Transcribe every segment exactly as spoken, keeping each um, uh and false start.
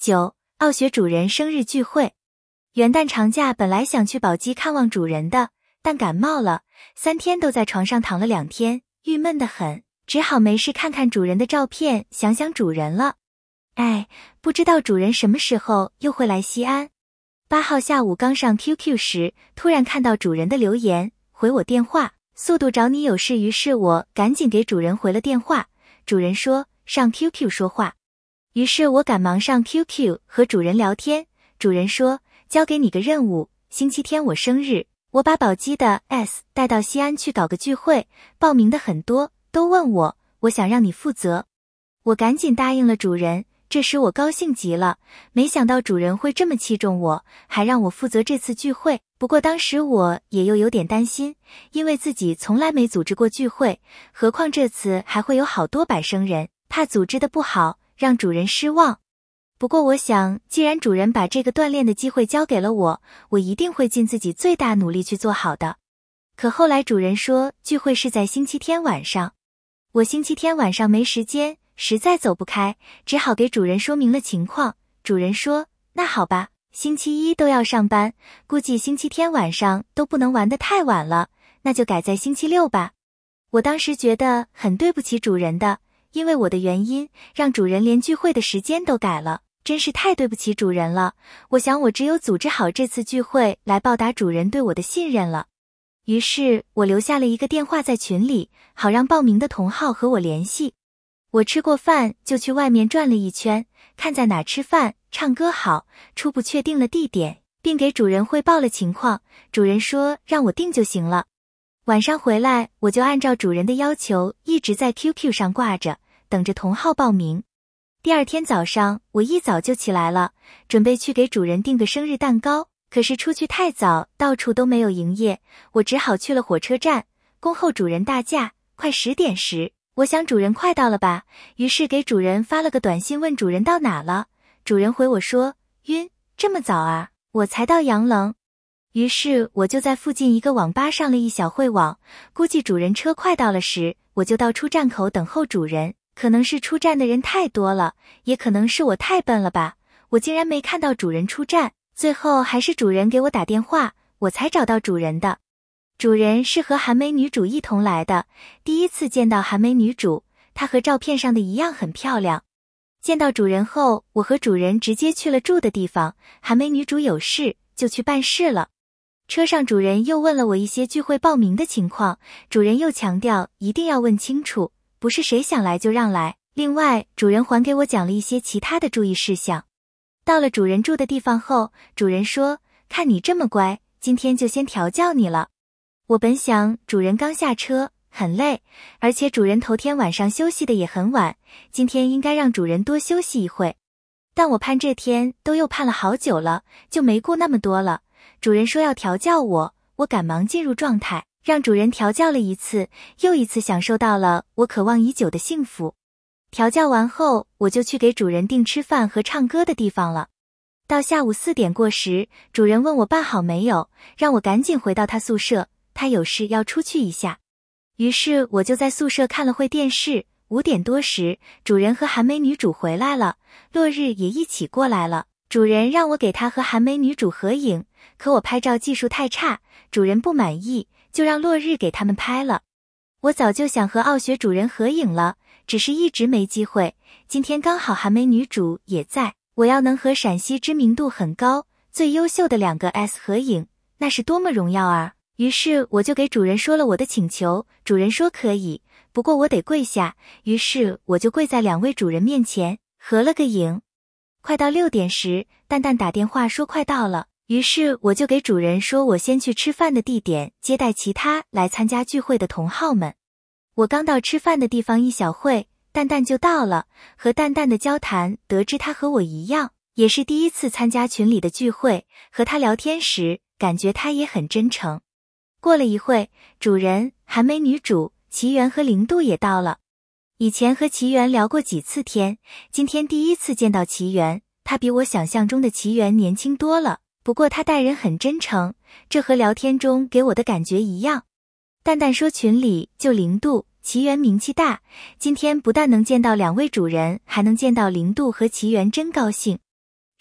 九、傲雪主人生日聚会。元旦长假本来想去宝鸡看望主人的，但感冒了，三天都在床上躺了两天，郁闷得很，只好没事看看主人的照片，想想主人了。哎，不知道主人什么时候又会来西安。八号下午刚上 Q Q 时，突然看到主人的留言，回我电话，速度找你有事，于是我赶紧给主人回了电话。主人说上 Q Q 说话，于是我赶忙上 Q Q 和主人聊天。主人说交给你个任务，星期天我生日，我把宝鸡的 S 带到西安去搞个聚会，报名的很多，都问我，我想让你负责。我赶紧答应了主人，这时我高兴极了，没想到主人会这么器重我，还让我负责这次聚会。不过当时我也又有点担心，因为自己从来没组织过聚会，何况这次还会有好多百生人，怕组织的不好，让主人失望。不过我想，既然主人把这个锻炼的机会交给了我，我一定会尽自己最大努力去做好的。可后来主人说聚会是在星期天晚上，我星期天晚上没时间，实在走不开，只好给主人说明了情况。主人说那好吧，星期一都要上班，估计星期天晚上都不能玩得太晚了，那就改在星期六吧。我当时觉得很对不起主人的，因为我的原因让主人连聚会的时间都改了，真是太对不起主人了。我想我只有组织好这次聚会来报答主人对我的信任了。于是我留下了一个电话在群里，好让报名的同好和我联系。我吃过饭就去外面转了一圈，看在哪吃饭唱歌好，初步确定了地点，并给主人汇报了情况。主人说让我定就行了。晚上回来我就按照主人的要求一直在 Q Q 上挂着，等着同好报名。第二天早上我一早就起来了，准备去给主人订个生日蛋糕，可是出去太早，到处都没有营业，我只好去了火车站，恭候主人大驾。快十点时，我想主人快到了吧，于是给主人发了个短信问主人到哪了。主人回我说晕，这么早啊，我才到阳棱。于是我就在附近一个网吧上了一小会网，估计主人车快到了时，我就到出站口等候主人。可能是出站的人太多了，也可能是我太笨了吧，我竟然没看到主人出站，最后还是主人给我打电话，我才找到主人的。主人是和韩梅女主一同来的，第一次见到韩梅女主，她和照片上的一样很漂亮。见到主人后，我和主人直接去了住的地方，韩梅女主有事就去办事了。车上主人又问了我一些聚会报名的情况，主人又强调一定要问清楚，不是谁想来就让来。另外，主人还给我讲了一些其他的注意事项。到了主人住的地方后，主人说，看你这么乖，今天就先调教你了。我本想主人刚下车，很累，而且主人头天晚上休息的也很晚，今天应该让主人多休息一会。但我盼这天都又盼了好久了，就没顾那么多了。主人说要调教我，我赶忙进入状态，让主人调教了一次又一次，享受到了我渴望已久的幸福。调教完后，我就去给主人订吃饭和唱歌的地方了。到下午四点过时，主人问我办好没有，让我赶紧回到他宿舍，他有事要出去一下。于是我就在宿舍看了会电视。五点多时，主人和韩梅女主回来了，落日也一起过来了。主人让我给他和韩梅女主合影，可我拍照技术太差，主人不满意，就让落日给他们拍了。我早就想和傲雪主人合影了，只是一直没机会。今天刚好韩梅女主也在，我要能和陕西知名度很高、最优秀的两个 S 合影，那是多么荣耀啊！于是我就给主人说了我的请求，主人说可以，不过我得跪下，于是我就跪在两位主人面前，合了个影。快到六点时，蛋蛋打电话说快到了，于是我就给主人说我先去吃饭的地点接待其他来参加聚会的同好们。我刚到吃饭的地方一小会，蛋蛋就到了，和蛋蛋的交谈得知他和我一样，也是第一次参加群里的聚会，和他聊天时感觉他也很真诚。过了一会，主人、韩梅女主、奇缘和零度也到了。以前和奇缘聊过几次天，今天第一次见到奇缘，他比我想象中的奇缘年轻多了，不过他待人很真诚，这和聊天中给我的感觉一样。蛋蛋说群里就零度、奇缘名气大，今天不但能见到两位主人，还能见到零度和奇缘，真高兴。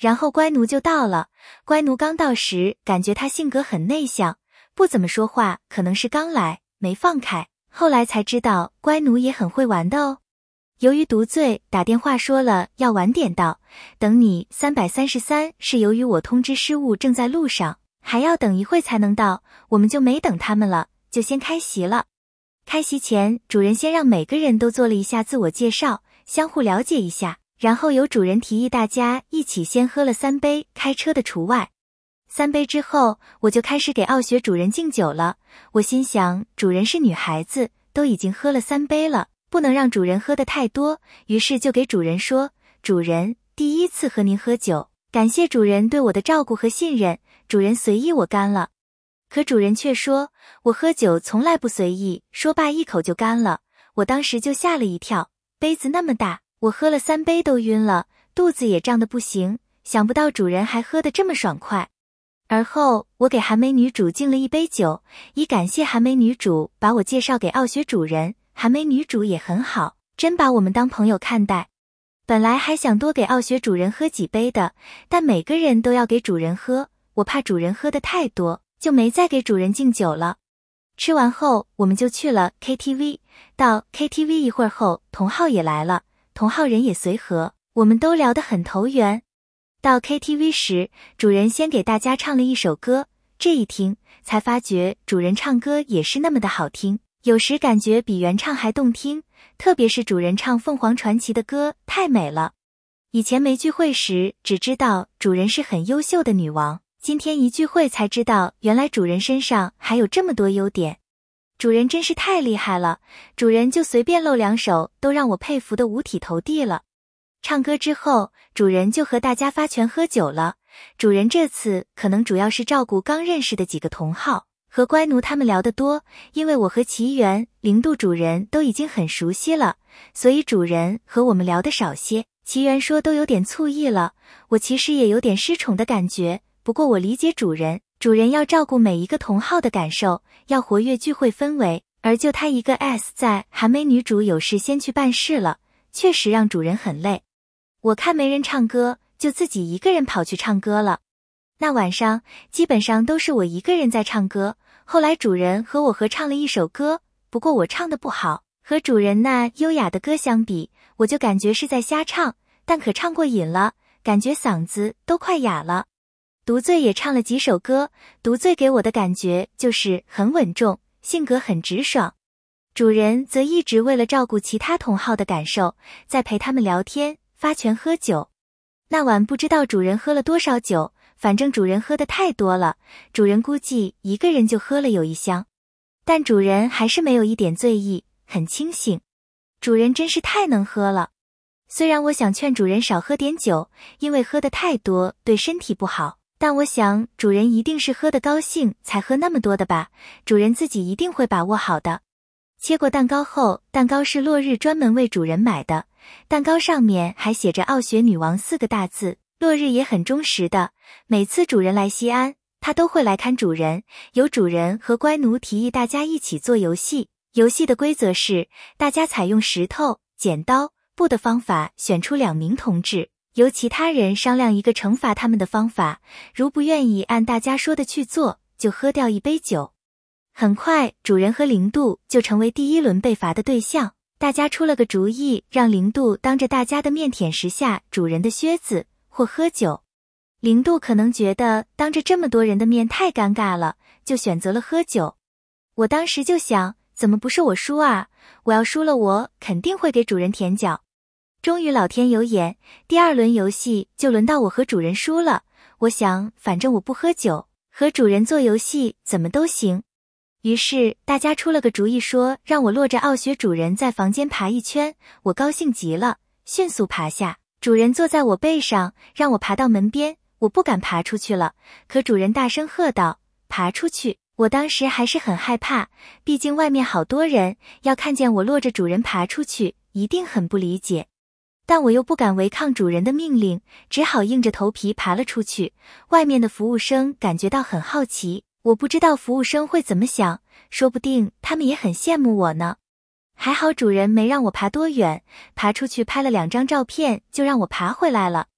然后乖奴就到了。乖奴刚到时，感觉他性格很内向，不怎么说话，可能是刚来，没放开。后来才知道，乖奴也很会玩的哦。由于独醉，打电话说了要晚点到，等你三百三十三是由于我通知失误，正在路上，还要等一会才能到，我们就没等他们了，就先开席了。开席前，主人先让每个人都做了一下自我介绍，相互了解一下，然后由主人提议大家一起先喝了三杯，开车的除外。三杯之后，我就开始给傲雪主人敬酒了。我心想，主人是女孩子，都已经喝了三杯了，不能让主人喝得太多，于是就给主人说，主人，第一次和您喝酒，感谢主人对我的照顾和信任，主人随意我干了。可主人却说，我喝酒从来不随意，说罢一口就干了。我当时就吓了一跳，杯子那么大，我喝了三杯都晕了，肚子也胀得不行，想不到主人还喝得这么爽快。而后我给寒梅女主敬了一杯酒，以感谢寒梅女主把我介绍给傲雪主人，寒梅女主也很好，真把我们当朋友看待。本来还想多给傲雪主人喝几杯的，但每个人都要给主人喝，我怕主人喝得太多，就没再给主人敬酒了。吃完后我们就去了 K T V， 到 K T V 一会儿后，同浩也来了，同浩人也随和，我们都聊得很投缘。到 K T V 时，主人先给大家唱了一首歌，这一听才发觉主人唱歌也是那么的好听，有时感觉比原唱还动听，特别是主人唱凤凰传奇的歌太美了。以前没聚会时只知道主人是很优秀的女王，今天一聚会才知道原来主人身上还有这么多优点。主人真是太厉害了，主人就随便露两手都让我佩服得五体投地了。唱歌之后，主人就和大家发拳喝酒了。主人这次可能主要是照顾刚认识的几个同好，和乖奴他们聊得多，因为我和奇缘、零度主人都已经很熟悉了，所以主人和我们聊得少些。奇缘说都有点醋意了，我其实也有点失宠的感觉，不过我理解主人，主人要照顾每一个同好的感受，要活跃聚会氛围，而就他一个 S 在，寒梅女主有事先去办事了，确实让主人很累。我看没人唱歌，就自己一个人跑去唱歌了。那晚上基本上都是我一个人在唱歌，后来主人和我合唱了一首歌，不过我唱得不好，和主人那优雅的歌相比，我就感觉是在瞎唱，但可唱过瘾了，感觉嗓子都快哑了。独醉也唱了几首歌，独醉给我的感觉就是很稳重，性格很直爽。主人则一直为了照顾其他同好的感受，在陪他们聊天发拳喝酒。那晚不知道主人喝了多少酒，反正主人喝得太多了，主人估计一个人就喝了有一箱。但主人还是没有一点醉意，很清醒。主人真是太能喝了。虽然我想劝主人少喝点酒，因为喝得太多对身体不好，但我想主人一定是喝得高兴才喝那么多的吧，主人自己一定会把握好的。切过蛋糕后，蛋糕是落日专门为主人买的，蛋糕上面还写着傲雪女王四个大字，落日也很忠实的，每次主人来西安，他都会来看主人，由主人和乖奴提议大家一起做游戏，游戏的规则是，大家采用石头、剪刀、布的方法选出两名同志，由其他人商量一个惩罚他们的方法，如不愿意按大家说的去做，就喝掉一杯酒。很快，主人和零度就成为第一轮被罚的对象。大家出了个主意，让零度当着大家的面舔十下主人的靴子，或喝酒。零度可能觉得当着这么多人的面太尴尬了，就选择了喝酒。我当时就想，怎么不是我输啊？我要输了，我肯定会给主人舔脚。终于老天有眼，第二轮游戏就轮到我和主人输了。我想，反正我不喝酒，和主人做游戏怎么都行。于是大家出了个主意，说让我落着傲雪主人在房间爬一圈，我高兴极了，迅速爬下，主人坐在我背上，让我爬到门边，我不敢爬出去了，可主人大声喝道，爬出去。我当时还是很害怕，毕竟外面好多人，要看见我落着主人爬出去，一定很不理解。但我又不敢违抗主人的命令，只好硬着头皮爬了出去。外面的服务生感觉到很好奇，我不知道服务生会怎么想，说不定他们也很羡慕我呢。还好主人没让我爬多远，爬出去拍了两张照片就让我爬回来了。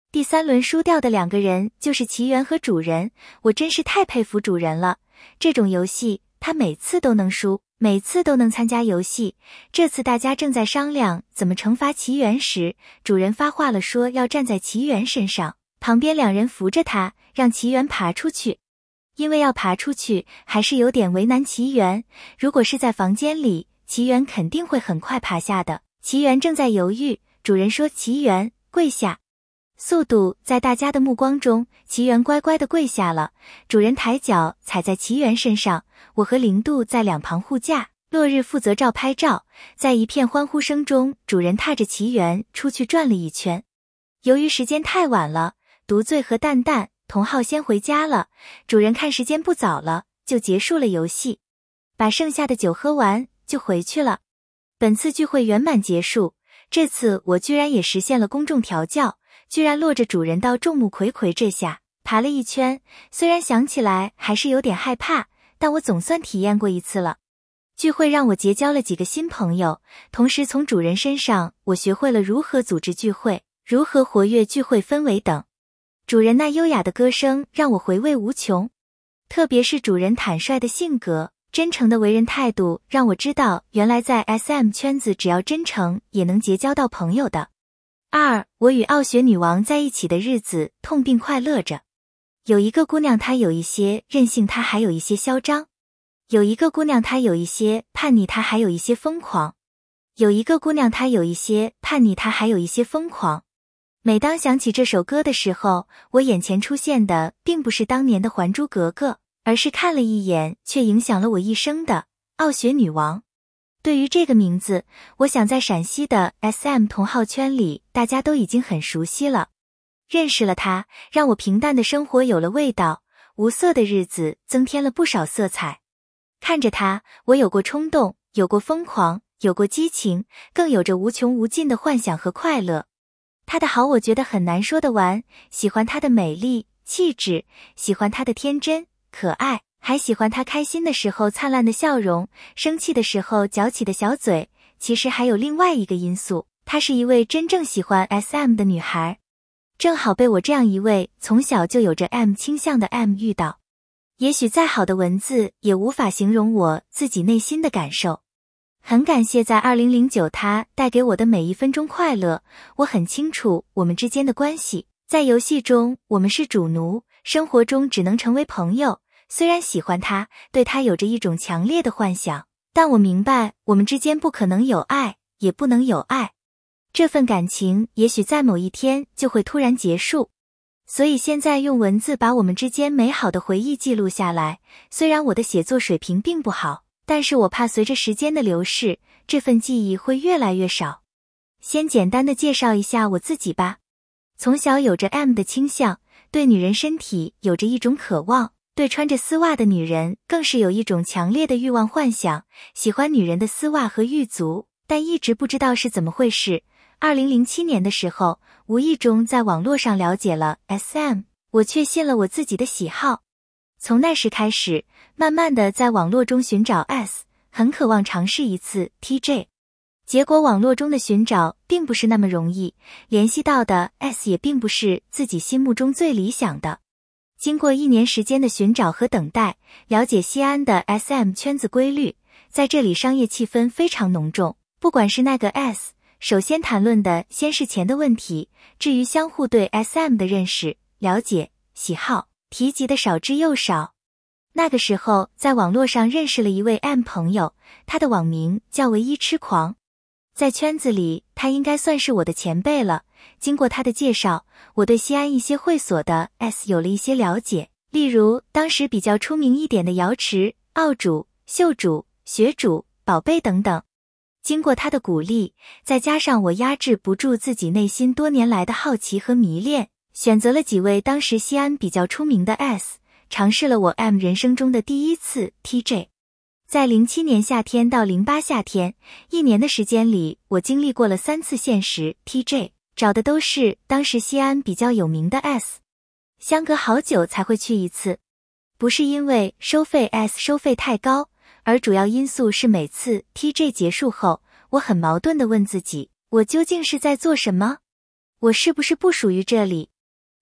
第三轮输掉的两个人就是奇缘和主人，我真是太佩服主人了。这种游戏他每次都能输，每次都能参加游戏。这次大家正在商量怎么惩罚奇缘时，主人发话了，说要站在奇缘身上，旁边两人扶着他，让奇缘爬出去。因为要爬出去还是有点为难奇缘，如果是在房间里，奇缘肯定会很快爬下的。奇缘正在犹豫，主人说奇缘跪下。速度在大家的目光中，奇缘乖乖地跪下了。主人抬脚踩在奇缘身上，我和零度在两旁护驾，落日负责照拍照。在一片欢呼声中，主人踏着奇缘出去转了一圈。由于时间太晚了，独醉和蛋蛋、同浩先回家了。主人看时间不早了，就结束了游戏，把剩下的酒喝完就回去了。本次聚会圆满结束，这次我居然也实现了公众调教。居然落着主人到众目睽睽这下爬了一圈，虽然想起来还是有点害怕，但我总算体验过一次了。聚会让我结交了几个新朋友，同时从主人身上我学会了如何组织聚会，如何活跃聚会氛围等。主人那优雅的歌声让我回味无穷，特别是主人坦率的性格，真诚的为人态度，让我知道原来在 S M 圈子只要真诚也能结交到朋友的。二，我与傲雪女王在一起的日子痛并快乐着。有一个姑娘她有一些任性，她还有一些嚣张；有一个姑娘她有一些叛逆，她还有一些疯狂；有一个姑娘她有一些叛逆，她还有一些疯狂。每当想起这首歌的时候，我眼前出现的并不是当年的《还珠格格》，而是看了一眼却影响了我一生的傲雪女王。对于这个名字，我想在陕西的 S M 同好圈里大家都已经很熟悉了。认识了它，让我平淡的生活有了味道，无色的日子增添了不少色彩。看着它，我有过冲动，有过疯狂，有过激情，更有着无穷无尽的幻想和快乐。它的好我觉得很难说得完，喜欢它的美丽、气质，喜欢它的天真、可爱，还喜欢她开心的时候灿烂的笑容，生气的时候嚼起的小嘴。其实还有另外一个因素，她是一位真正喜欢 S M 的女孩，正好被我这样一位从小就有着 M 倾向的 M 遇到。也许再好的文字也无法形容我自己内心的感受。很感谢在二零零九她带给我的每一分钟快乐，我很清楚我们之间的关系，在游戏中我们是主奴，生活中只能成为朋友。虽然喜欢他，对他有着一种强烈的幻想，但我明白我们之间不可能有爱，也不能有爱。这份感情也许在某一天就会突然结束，所以现在用文字把我们之间美好的回忆记录下来。虽然我的写作水平并不好，但是我怕随着时间的流逝，这份记忆会越来越少。先简单的介绍一下我自己吧。从小有着 M 的倾向，对女人身体有着一种渴望，对穿着丝袜的女人更是有一种强烈的欲望幻想，喜欢女人的丝袜和玉足，但一直不知道是怎么回事。二零零七年的时候，无意中在网络上了解了 S M， 我确信了我自己的喜好。从那时开始，慢慢的在网络中寻找 S， 很渴望尝试一次 T J。结果网络中的寻找并不是那么容易，联系到的 S 也并不是自己心目中最理想的。经过一年时间的寻找和等待，了解西安的 S M 圈子规律，在这里商业气氛非常浓重，不管是那个 S， 首先谈论的先是钱的问题，至于相互对 S M 的认识、了解、喜好，提及的少之又少。那个时候在网络上认识了一位 M 朋友，他的网名叫唯一痴狂。在圈子里他应该算是我的前辈了，经过他的介绍，我对西安一些会所的 S 有了一些了解，例如当时比较出名一点的瑶池、奥主、秀主、学主、宝贝等等。经过他的鼓励，再加上我压制不住自己内心多年来的好奇和迷恋，选择了几位当时西安比较出名的 S， 尝试了我 M 人生中的第一次 T J。在零七年夏天到零八夏天，一年的时间里，我经历过了三次限时 T J， 找的都是当时西安比较有名的 S， 相隔好久才会去一次。不是因为收费 S 收费太高，而主要因素是每次 T J 结束后，我很矛盾地问自己，我究竟是在做什么？我是不是不属于这里？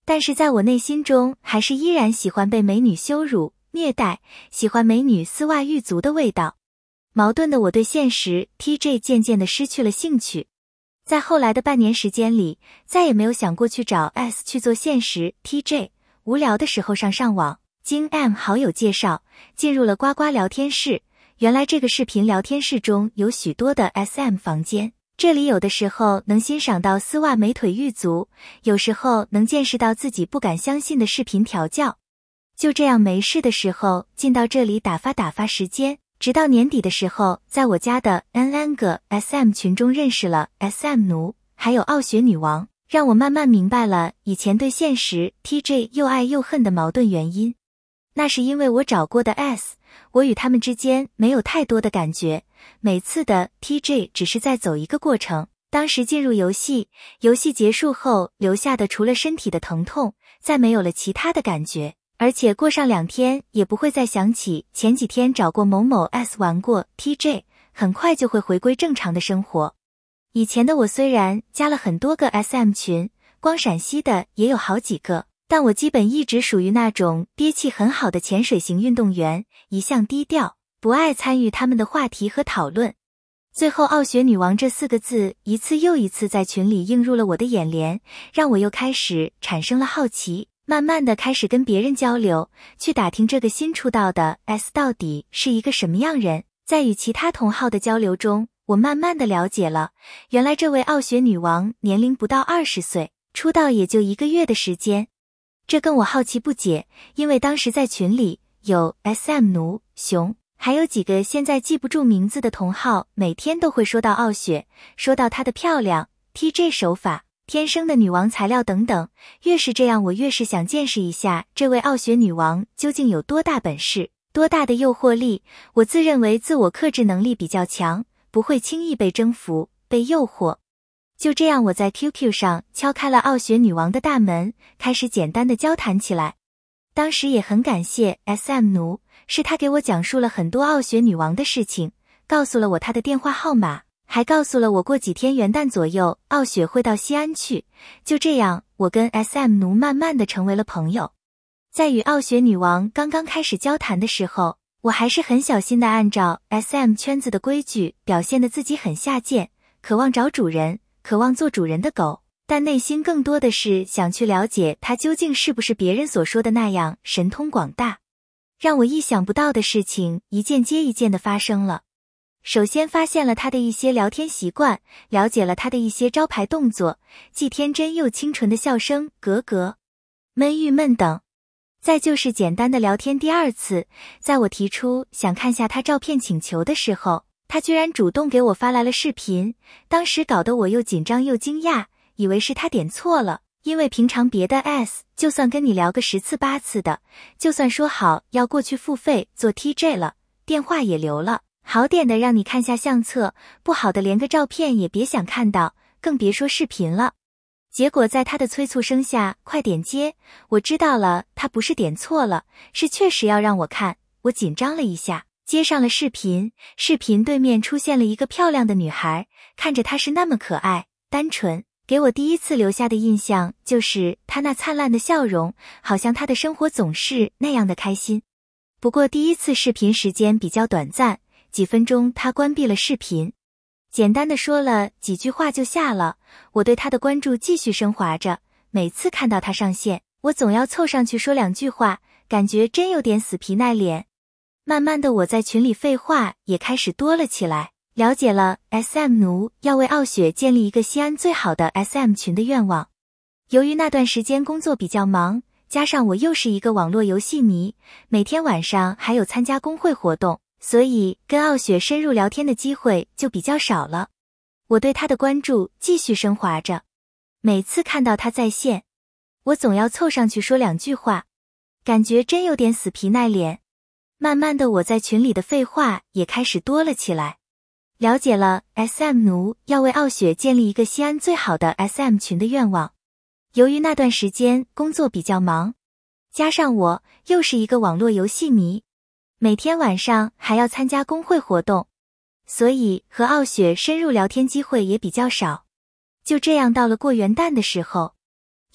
但是在我内心中，还是依然喜欢被美女羞辱、虐待，喜欢美女丝袜玉足的味道。矛盾的我对现实 T J 渐渐地失去了兴趣。在后来的半年时间里，再也没有想过去找 S 去做现实 T J。无聊的时候上上网，经 M 好友介绍，进入了呱呱聊天室。原来这个视频聊天室中有许多的 S M 房间，这里有的时候能欣赏到丝袜美腿玉足，有时候能见识到自己不敢相信的视频调教。就这样没事的时候进到这里打发打发时间，直到年底的时候，在我家的 N N 个 S M 群中认识了 S M 奴，还有傲雪女王，让我慢慢明白了以前对现实 T J 又爱又恨的矛盾原因。那是因为我找过的 S， 我与他们之间没有太多的感觉，每次的 T J 只是在走一个过程。当时进入游戏，游戏结束后留下的除了身体的疼痛，再没有了其他的感觉。而且过上两天也不会再想起前几天找过某某 S 玩过 T J， 很快就会回归正常的生活。以前的我虽然加了很多个 S M 群，光陕西的也有好几个，但我基本一直属于那种憋气很好的潜水型运动员，一向低调，不爱参与他们的话题和讨论。最后傲雪女王这四个字一次又一次在群里映入了我的眼帘，让我又开始产生了好奇。慢慢的开始跟别人交流，去打听这个新出道的 S 到底是一个什么样人。在与其他同好的交流中，我慢慢的了解了，原来这位傲雪女王年龄不到二十岁，出道也就一个月的时间。这跟我好奇不解，因为当时在群里有 S M 奴、熊，还有几个现在记不住名字的同好，每天都会说到傲雪，说到她的漂亮、T J 手法、天生的女王材料等等，越是这样我越是想见识一下这位傲雪女王究竟有多大本事，多大的诱惑力。我自认为自我克制能力比较强，不会轻易被征服、被诱惑。就这样我在 Q Q 上敲开了傲雪女王的大门，开始简单的交谈起来。当时也很感谢 S M 奴，是他给我讲述了很多傲雪女王的事情，告诉了我她的电话号码，还告诉了我过几天元旦左右傲雪会到西安去。就这样我跟 S M 奴慢慢的成为了朋友。在与傲雪女王刚刚开始交谈的时候，我还是很小心的按照 S M 圈子的规矩表现的自己很下贱，渴望找主人，渴望做主人的狗，但内心更多的是想去了解她究竟是不是别人所说的那样神通广大。让我意想不到的事情一件接一件的发生了。首先发现了他的一些聊天习惯，了解了他的一些招牌动作，既天真又清纯的笑声，格格、闷郁闷等。再就是简单的聊天。第二次，在我提出想看下他照片请求的时候，他居然主动给我发来了视频，当时搞得我又紧张又惊讶，以为是他点错了，因为平常别的 S 就算跟你聊个十次八次的，就算说好要过去付费做 T J 了，电话也留了，好点的让你看下相册，不好的连个照片也别想看到，更别说视频了。结果在他的催促声下，快点接，我知道了，他不是点错了，是确实要让我看。我紧张了一下，接上了视频，视频对面出现了一个漂亮的女孩，看着她是那么可爱、单纯，给我第一次留下的印象就是她那灿烂的笑容，好像她的生活总是那样的开心。不过第一次视频时间比较短暂，几分钟她关闭了视频。简单的说了几句话就下了，我对他的关注继续升华着，每次看到他上线，我总要凑上去说两句话，感觉真有点死皮赖脸。慢慢的我在群里废话也开始多了起来，了解了 S M 奴要为傲雪建立一个西安最好的 S M 群的愿望。由于那段时间工作比较忙，加上我又是一个网络游戏迷，每天晚上还有参加工会活动，所以跟傲雪深入聊天的机会就比较少了。我对她的关注继续升华着，每次看到她在线，我总要凑上去说两句话，感觉真有点死皮赖脸。慢慢的我在群里的废话也开始多了起来，了解了 S M 奴要为傲雪建立一个西安最好的 S M 群的愿望。由于那段时间工作比较忙，加上我又是一个网络游戏迷，每天晚上还要参加工会活动，所以和傲雪深入聊天机会也比较少。就这样到了过元旦的时候，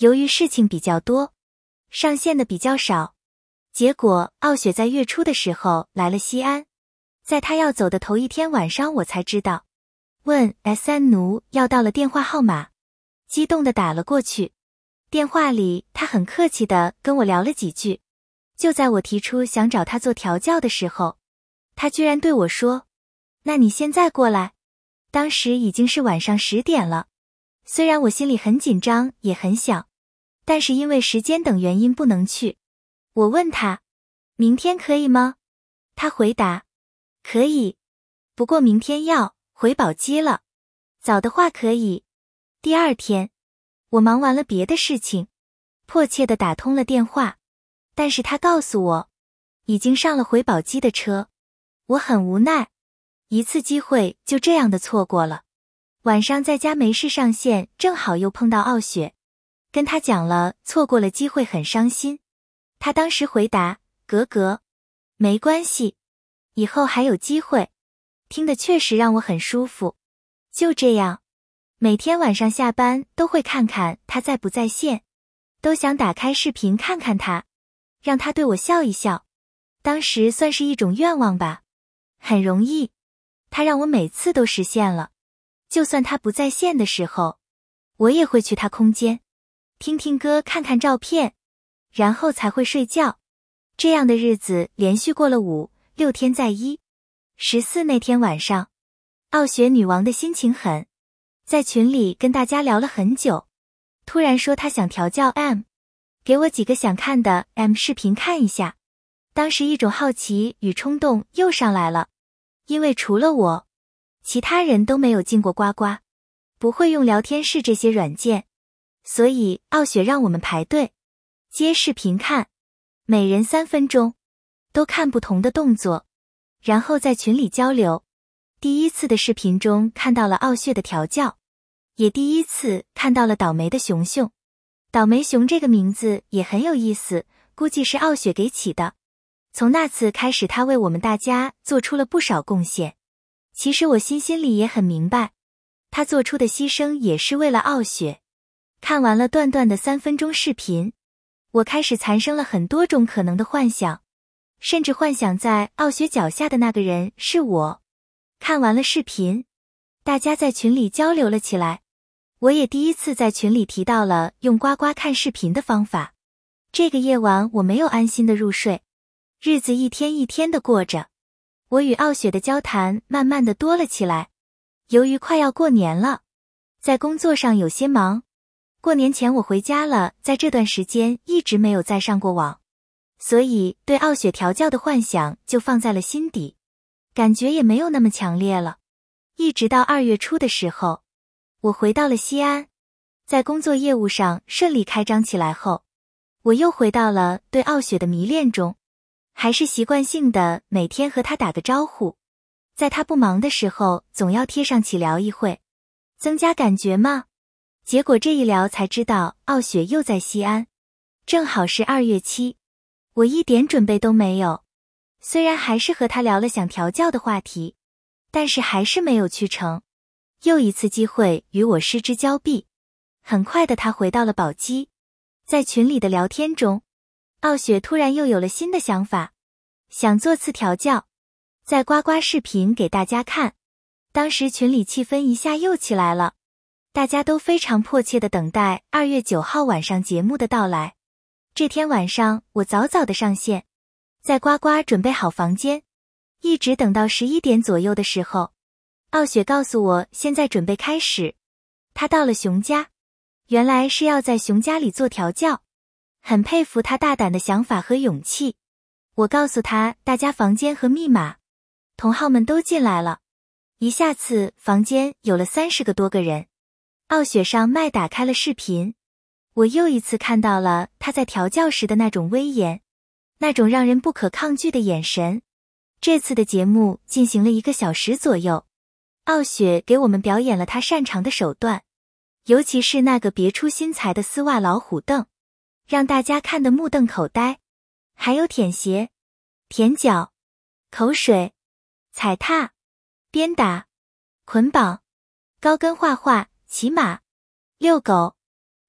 由于事情比较多，上线的比较少，结果傲雪在月初的时候来了西安，在他要走的头一天晚上我才知道。问 S N 奴要到了电话号码，激动地打了过去。电话里他很客气地跟我聊了几句，就在我提出想找他做调教的时候，他居然对我说，那你现在过来。当时已经是晚上十点了，虽然我心里很紧张也很想，但是因为时间等原因不能去。我问他，明天可以吗？他回答，可以，不过明天要回宝鸡了，早的话可以。第二天，我忙完了别的事情，迫切地打通了电话，但是他告诉我，已经上了回宝鸡的车。我很无奈，一次机会就这样的错过了。晚上在家没事上线，正好又碰到傲雪，跟他讲了错过了机会很伤心。他当时回答，格格，没关系，以后还有机会。听得确实让我很舒服。就这样，每天晚上下班都会看看他在不在线，都想打开视频看看他，让他对我笑一笑。当时算是一种愿望吧，很容易，他让我每次都实现了。就算他不在线的时候，我也会去他空间，听听歌看看照片，然后才会睡觉。这样的日子连续过了五六天在一十四那天晚上，傲雪女王的心情很，在群里跟大家聊了很久，突然说她想调教 M， 给我几个想看的 M 视频看一下。当时一种好奇与冲动又上来了，因为除了我，其他人都没有进过呱呱，不会用聊天室这些软件，所以傲雪让我们排队接视频看，每人三分钟，都看不同的动作，然后在群里交流。第一次的视频中看到了傲雪的调教，也第一次看到了倒霉的熊熊。倒霉熊这个名字也很有意思，估计是傲雪给起的。从那次开始，他为我们大家做出了不少贡献。其实我心心里也很明白，他做出的牺牲也是为了傲雪。看完了段段的三分钟视频，我开始产生了很多种可能的幻想，甚至幻想在傲雪脚下的那个人是我。看完了视频，大家在群里交流了起来，我也第一次在群里提到了用呱呱看视频的方法。这个夜晚我没有安心的入睡，日子一天一天的过着，我与傲雪的交谈慢慢的多了起来。由于快要过年了，在工作上有些忙，过年前我回家了，在这段时间一直没有再上过网，所以对傲雪调教的幻想就放在了心底，感觉也没有那么强烈了。一直到二月初的时候，我回到了西安，在工作业务上顺利开张起来后，我又回到了对傲雪的迷恋中，还是习惯性的每天和他打个招呼，在他不忙的时候总要贴上起聊一会，增加感觉嘛。结果这一聊才知道傲雪又在西安，正好是二月七，我一点准备都没有，虽然还是和他聊了想调教的话题，但是还是没有去成。又一次机会与我失之交臂，很快的他回到了宝鸡。在群里的聊天中，傲雪突然又有了新的想法，想做次调教，在呱呱视频给大家看。当时群里气氛一下又起来了，大家都非常迫切地等待二月九号晚上节目的到来。这天晚上我早早的上线，在呱呱准备好房间，一直等到十一点左右的时候，傲雪告诉我现在准备开始。他到了熊家，原来是要在熊家里做调教，很佩服他大胆的想法和勇气。我告诉他大家房间和密码，同好们都进来了，一下子房间有了三十个多个人。傲雪上麦打开了视频，我又一次看到了他在调教时的那种威严，那种让人不可抗拒的眼神。这次的节目进行了一个小时左右，傲雪给我们表演了他擅长的手段，尤其是那个别出心裁的丝袜老虎凳，让大家看得目瞪口呆。还有舔鞋、舔脚、口水、踩踏、鞭打、捆绑、高跟画画、骑马、遛狗、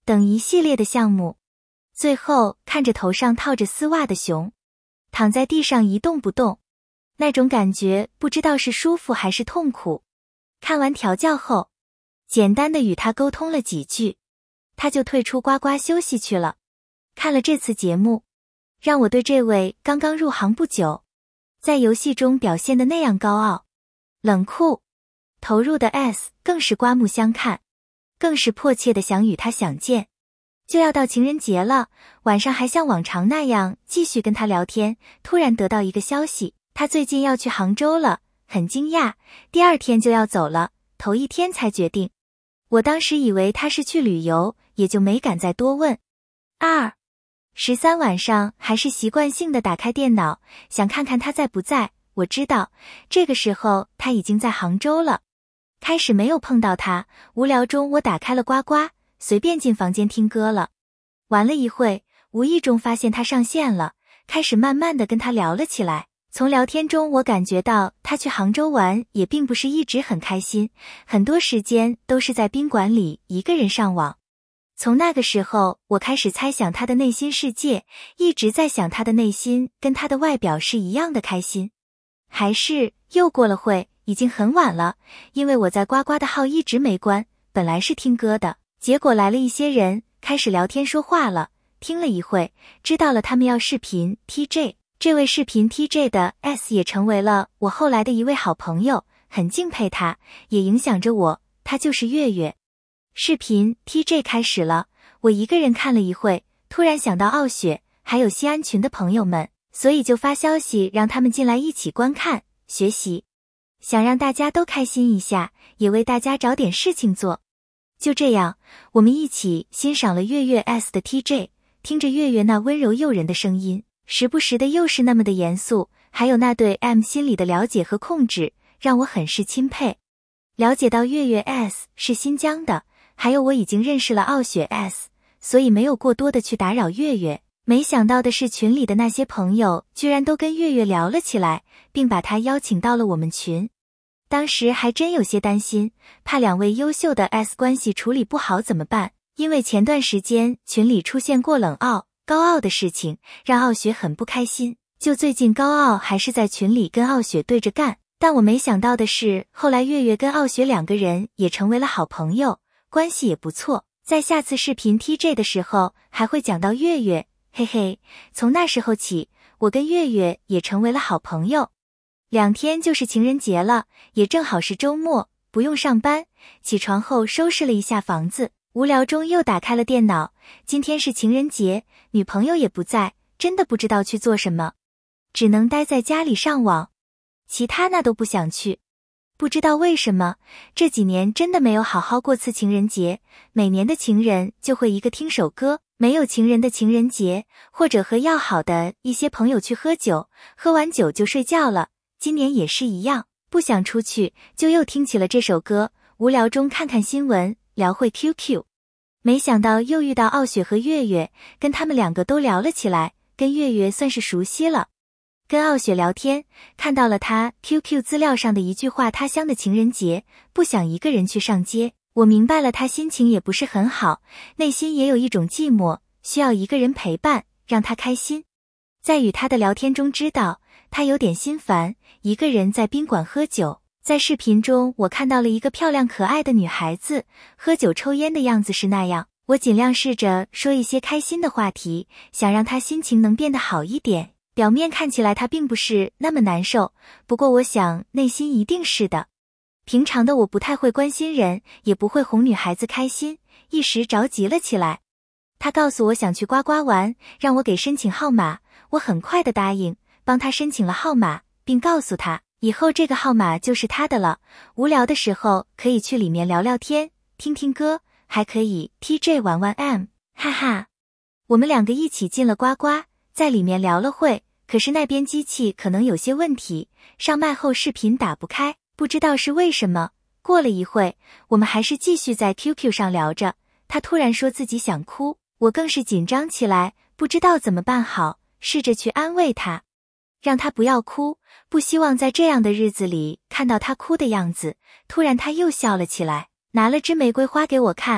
等一系列的项目。最后看着头上套着丝袜的熊，躺在地上一动不动，那种感觉不知道是舒服还是痛苦。看完调教后，简单的与他沟通了几句，他就退出呱呱休息去了。看了这次节目，让我对这位刚刚入行不久，在游戏中表现的那样高傲、冷酷、投入的 S 更是刮目相看，更是迫切的想与他相见。就要到情人节了，晚上还像往常那样继续跟他聊天，突然得到一个消息，他最近要去杭州了，很惊讶，第二天就要走了，头一天才决定。我当时以为他是去旅游，也就没敢再多问。二十三晚上还是习惯性的打开电脑，想看看他在不在。我知道这个时候他已经在杭州了。开始没有碰到他，无聊中我打开了呱呱，随便进房间听歌了。玩了一会，无意中发现他上线了，开始慢慢的跟他聊了起来。从聊天中我感觉到他去杭州玩也并不是一直很开心，很多时间都是在宾馆里一个人上网。从那个时候我开始猜想他的内心世界，一直在想他的内心跟他的外表是一样的开心。还是又过了会，已经很晚了，因为我在呱呱的号一直没关，本来是听歌的，结果来了一些人，开始聊天说话了，听了一会，知道了他们要视频 T J， 这位视频 T J 的 S 也成为了我后来的一位好朋友，很敬佩他，也影响着我，他就是月月。视频 T J 开始了，我一个人看了一会，突然想到傲雪还有西安群的朋友们，所以就发消息让他们进来一起观看学习，想让大家都开心一下，也为大家找点事情做。就这样，我们一起欣赏了月月 S 的 T J， 听着月月那温柔诱人的声音，时不时的又是那么的严肃，还有那对 M 心理的了解和控制，让我很是钦佩。了解到月月 S 是新疆的，还有我已经认识了傲雪 S， 所以没有过多的去打扰月月。没想到的是群里的那些朋友居然都跟月月聊了起来，并把他邀请到了我们群。当时还真有些担心，怕两位优秀的 S 关系处理不好怎么办，因为前段时间群里出现过冷傲、高傲的事情，让傲雪很不开心，就最近高傲还是在群里跟傲雪对着干。但我没想到的是，后来月月跟傲雪两个人也成为了好朋友，关系也不错，在下次视频 T J 的时候还会讲到月月，嘿嘿，从那时候起，我跟月月也成为了好朋友。两天就是情人节了，也正好是周末，不用上班。起床后收拾了一下房子，无聊中又打开了电脑。今天是情人节，女朋友也不在，真的不知道去做什么，只能待在家里上网，其他那都不想去。不知道为什么，这几年真的没有好好过次情人节，每年的情人就会一个听首歌，没有情人的情人节，或者和要好的一些朋友去喝酒，喝完酒就睡觉了。今年也是一样，不想出去，就又听起了这首歌，无聊中看看新闻，聊会 Q Q。没想到又遇到傲雪和月月，跟他们两个都聊了起来，跟月月算是熟悉了。跟傲雪聊天，看到了他 Q Q 资料上的一句话，他乡的情人节，不想一个人去上街。我明白了，他心情也不是很好，内心也有一种寂寞，需要一个人陪伴，让他开心。在与他的聊天中知道，他有点心烦，一个人在宾馆喝酒。在视频中我看到了一个漂亮可爱的女孩子，喝酒抽烟的样子是那样，我尽量试着说一些开心的话题，想让她心情能变得好一点。表面看起来她并不是那么难受，不过我想内心一定是的。平常的我不太会关心人，也不会哄女孩子开心，一时着急了起来。她告诉我想去呱呱玩，让我给申请号码，我很快的答应，帮她申请了号码，并告诉她以后这个号码就是她的了，无聊的时候可以去里面聊聊天，听听歌，还可以 T J 玩玩 M， 哈哈。我们两个一起进了呱呱，在里面聊了会，可是那边机器可能有些问题，上麦后视频打不开，不知道是为什么。过了一会，我们还是继续在 Q Q 上聊着，他突然说自己想哭，我更是紧张起来，不知道怎么办好，试着去安慰他，让他不要哭，不希望在这样的日子里看到他哭的样子。突然他又笑了起来，拿了支玫瑰花给我看，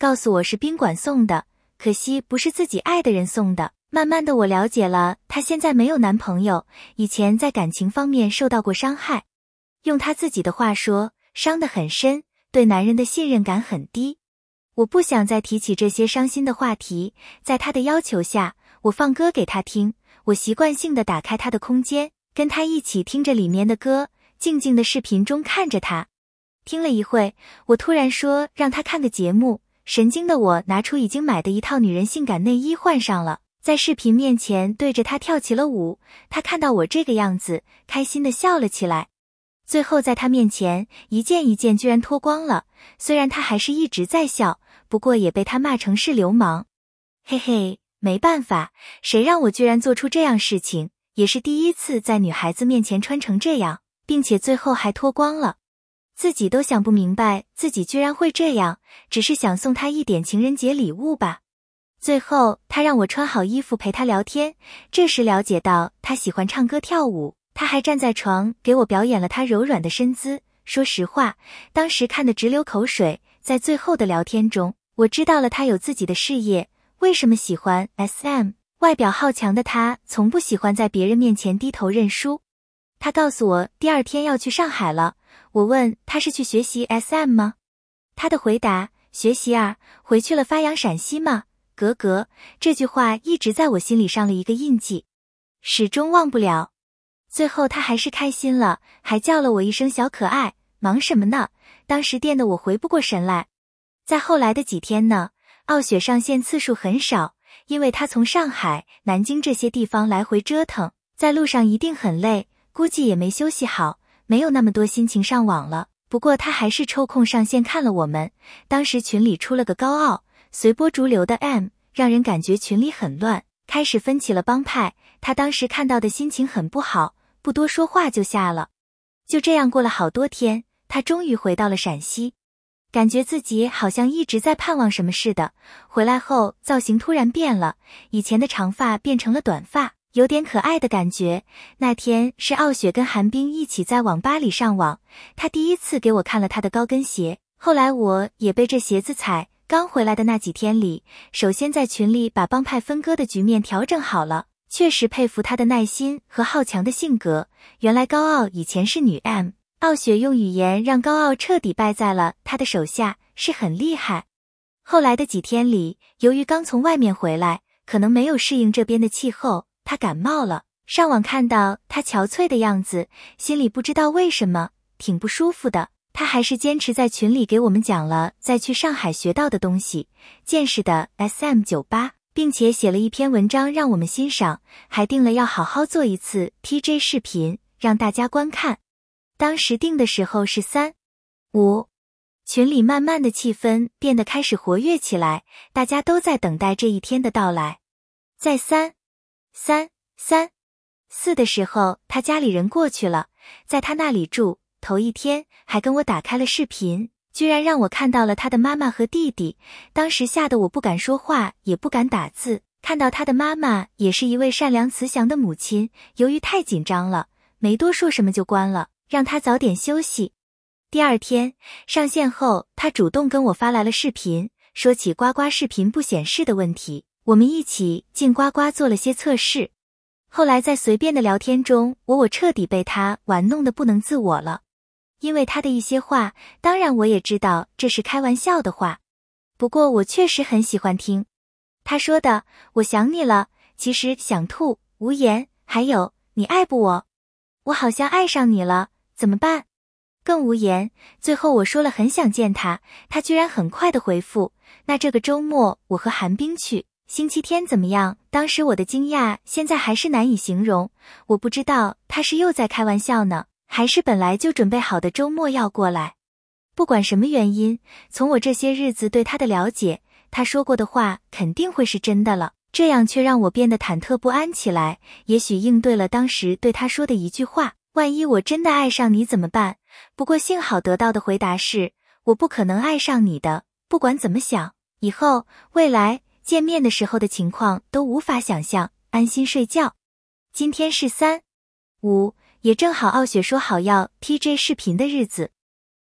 告诉我是宾馆送的，可惜不是自己爱的人送的。慢慢的我了解了，她现在没有男朋友，以前在感情方面受到过伤害。用她自己的话说，伤得很深，对男人的信任感很低。我不想再提起这些伤心的话题，在她的要求下，我放歌给她听，我习惯性地打开她的空间，跟她一起听着里面的歌，静静的视频中看着她。听了一会，我突然说让她看个节目，神经的我拿出已经买的一套女人性感内衣换上了，在视频面前对着她跳起了舞。她看到我这个样子，开心地笑了起来。最后在她面前，一件一件居然脱光了，虽然她还是一直在笑，不过也被她骂成是流氓。嘿嘿，没办法，谁让我居然做出这样事情，也是第一次在女孩子面前穿成这样，并且最后还脱光了。自己都想不明白自己居然会这样，只是想送她一点情人节礼物吧。最后她让我穿好衣服陪她聊天，这时了解到她喜欢唱歌跳舞，她还站在床给我表演了她柔软的身姿。说实话，当时看得直流口水。在最后的聊天中，我知道了她有自己的事业，为什么喜欢 S M。 外表好强的她从不喜欢在别人面前低头认输。她告诉我第二天要去上海了，我问她是去学习 S M 吗？她的回答，学习啊，回去了发扬陕西吗？格格，这句话一直在我心里上了一个印记，始终忘不了。最后她还是开心了，还叫了我一声小可爱。忙什么呢？当时电得我回不过神来。在后来的几天呢，傲雪上线次数很少，因为她从上海、南京这些地方来回折腾，在路上一定很累，估计也没休息好，没有那么多心情上网了。不过她还是抽空上线看了我们。当时群里出了个高傲随波逐流的 M， 让人感觉群里很乱，开始分起了帮派。她当时看到的心情很不好，不多说话就下了。就这样过了好多天，她终于回到了陕西，感觉自己好像一直在盼望什么似的。回来后造型突然变了，以前的长发变成了短发，有点可爱的感觉。那天是傲雪跟韩冰一起在网吧里上网，她第一次给我看了她的高跟鞋，后来我也被这鞋子踩。刚回来的那几天里，首先在群里把帮派分割的局面调整好了，确实佩服她的耐心和好强的性格。原来高傲以前是女 M， 傲雪用语言让高傲彻底败在了她的手下，是很厉害。后来的几天里，由于刚从外面回来，可能没有适应这边的气候，她感冒了。上网看到她憔悴的样子，心里不知道为什么挺不舒服的。她还是坚持在群里给我们讲了在去上海学到的东西，见识的 S M 酒吧，并且写了一篇文章让我们欣赏，还定了要好好做一次 T J 视频让大家观看。当时定的时候是三五，群里慢慢的气氛变得开始活跃起来，大家都在等待这一天的到来。在三三三四的时候，他家里人过去了，在他那里住，头一天还跟我打开了视频，居然让我看到了他的妈妈和弟弟。当时吓得我不敢说话，也不敢打字。看到他的妈妈也是一位善良慈祥的母亲，由于太紧张了，没多说什么就关了，让他早点休息。第二天上线后，他主动跟我发来了视频，说起呱呱视频不显示的问题，我们一起进呱呱做了些测试。后来在随便的聊天中，我我彻底被他玩弄得不能自我了。因为他的一些话，当然我也知道这是开玩笑的话，不过我确实很喜欢听。他说的我想你了，其实想吐无言，还有你爱不我，我好像爱上你了，怎么办，更无言。最后我说了很想见他，他居然很快的回复，那这个周末我和韩冰去，星期天怎么样？当时我的惊讶现在还是难以形容，我不知道他是又在开玩笑呢，还是本来就准备好的周末要过来。不管什么原因，从我这些日子对他的了解，他说过的话肯定会是真的了，这样却让我变得忐忑不安起来。也许应对了当时对他说的一句话，万一我真的爱上你怎么办？不过幸好得到的回答是，我不可能爱上你的，不管怎么想，以后未来见面的时候的情况都无法想象，安心睡觉。今天是三五，也正好傲雪说好要 T J 视频的日子。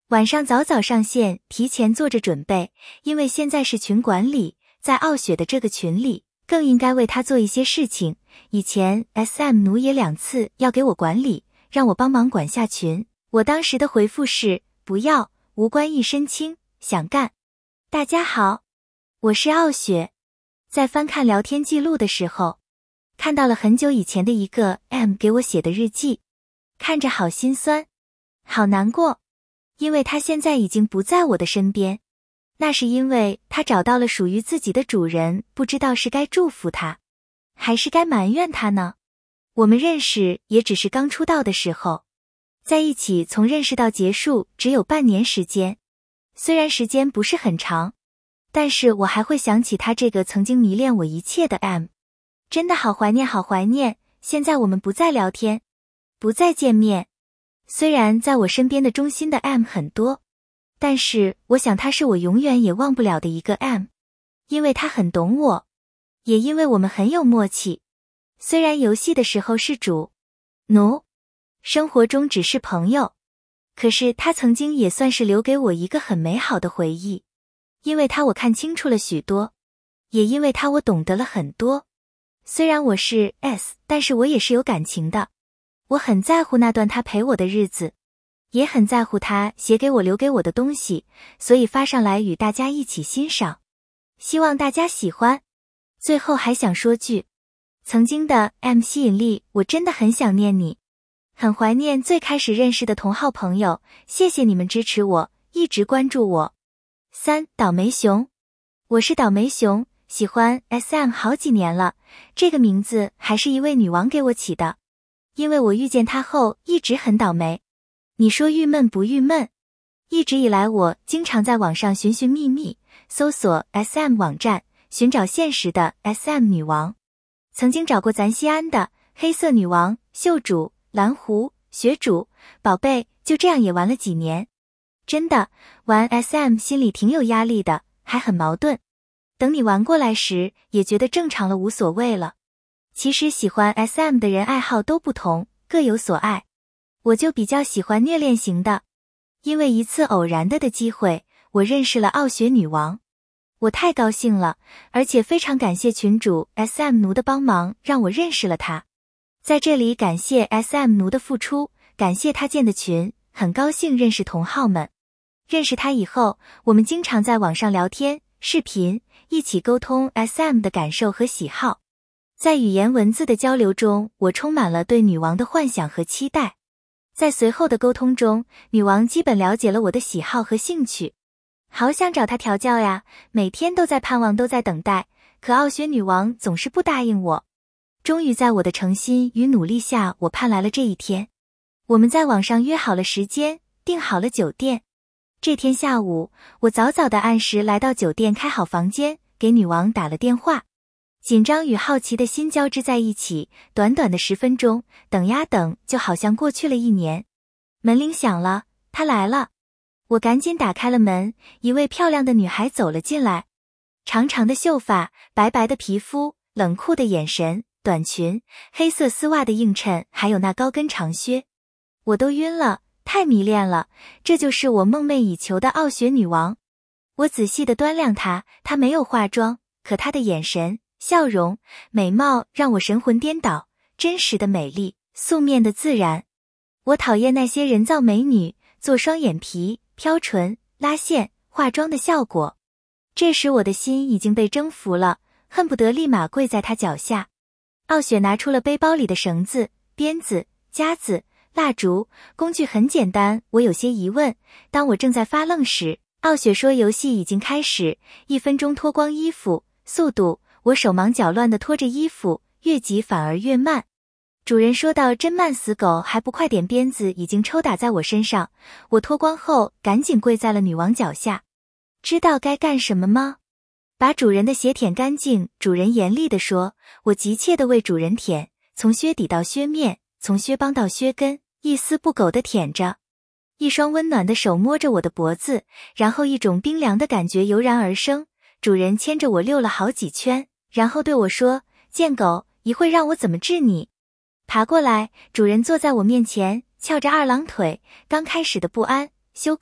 晚上早早上线，提前做着准备，因为现在是群管理，在傲雪的这个群里，更应该为他做一些事情。以前 S M 奴也两次要给我管理，让我帮忙管下群，我当时的回复是不要，无关一身轻，想干。大家好，我是傲雪。在翻看聊天记录的时候，看到了很久以前的一个 M 给我写的日记，看着好心酸，好难过，因为他现在已经不在我的身边。那是因为他找到了属于自己的主人，不知道是该祝福他，还是该埋怨他呢？我们认识也只是刚出道的时候，在一起从认识到结束只有半年时间，虽然时间不是很长，但是我还会想起他这个曾经迷恋我一切的 M， 真的好怀念好怀念。现在我们不再聊天，不再见面，虽然在我身边的忠心的 M 很多，但是我想他是我永远也忘不了的一个 M， 因为他很懂我，也因为我们很有默契。虽然游戏的时候是主奴，生活中只是朋友，可是他曾经也算是留给我一个很美好的回忆。因为他我看清楚了许多，也因为他我懂得了很多。虽然我是 S， 但是我也是有感情的。我很在乎那段他陪我的日子，也很在乎他写给我留给我的东西，所以发上来与大家一起欣赏，希望大家喜欢。最后还想说句，曾经的 M 吸引力，我真的很想念你，很怀念最开始认识的同好朋友，谢谢你们支持我，一直关注我。三倒霉熊，我是倒霉熊，喜欢 S M 好几年了，这个名字还是一位女王给我起的，因为我遇见她后一直很倒霉。你说郁闷不郁闷？一直以来我经常在网上寻寻觅觅，搜索 S M 网站，寻找现实的 S M 女王。曾经找过咱西安的黑色女王、秀主、蓝狐、雪主、宝贝，就这样也玩了几年。真的，玩 S M 心里挺有压力的，还很矛盾。等你玩过来时，也觉得正常了，无所谓了。其实喜欢 S M 的人爱好都不同，各有所爱。我就比较喜欢虐恋型的，因为一次偶然的的机会，我认识了傲雪女王。我太高兴了，而且非常感谢群主 S M 奴的帮忙，让我认识了她。在这里感谢 S M 奴的付出，感谢他建的群，很高兴认识同好们。认识他以后，我们经常在网上聊天、视频，一起沟通 S M 的感受和喜好。在语言文字的交流中，我充满了对女王的幻想和期待。在随后的沟通中，女王基本了解了我的喜好和兴趣。好想找她调教呀，每天都在盼望，都在等待，可傲雪女王总是不答应我。终于在我的诚心与努力下，我盼来了这一天。我们在网上约好了时间，订好了酒店。这天下午，我早早的按时来到酒店，开好房间，给女王打了电话。紧张与好奇的心交织在一起，短短的十分钟，等呀等，就好像过去了一年。门铃响了，她来了。我赶紧打开了门，一位漂亮的女孩走了进来。长长的秀发，白白的皮肤，冷酷的眼神，短裙，黑色丝袜的映衬，还有那高跟长靴。我都晕了，太迷恋了，这就是我梦寐以求的傲雪女王。我仔细地端量她，她没有化妆，可她的眼神、笑容、美貌让我神魂颠倒，真实的美丽，素面的自然。我讨厌那些人造美女，做双眼皮、飘唇、拉线、化妆的效果。这时我的心已经被征服了，恨不得立马跪在她脚下。傲雪拿出了背包里的绳子、鞭子、夹子、蜡烛，工具很简单。我有些疑问，当我正在发愣时，傲雪说游戏已经开始，一分钟脱光衣服，速度。我手忙脚乱地脱着衣服，越急反而越慢。主人说道，真慢死狗，还不快点，鞭子已经抽打在我身上。我脱光后赶紧跪在了女王脚下。知道该干什么吗？把主人的血舔干净。主人严厉地说。我急切地为主人舔，从靴底到靴面，从靴帮到靴跟，一丝不苟地舔着。一双温暖的手摸着我的脖子，然后一种冰凉的感觉油然而生。主人牵着我溜了好几圈，然后对我说，贱狗，一会让我怎么治你？爬过来，主人坐在我面前，翘着二郎腿，刚开始的不安、羞愧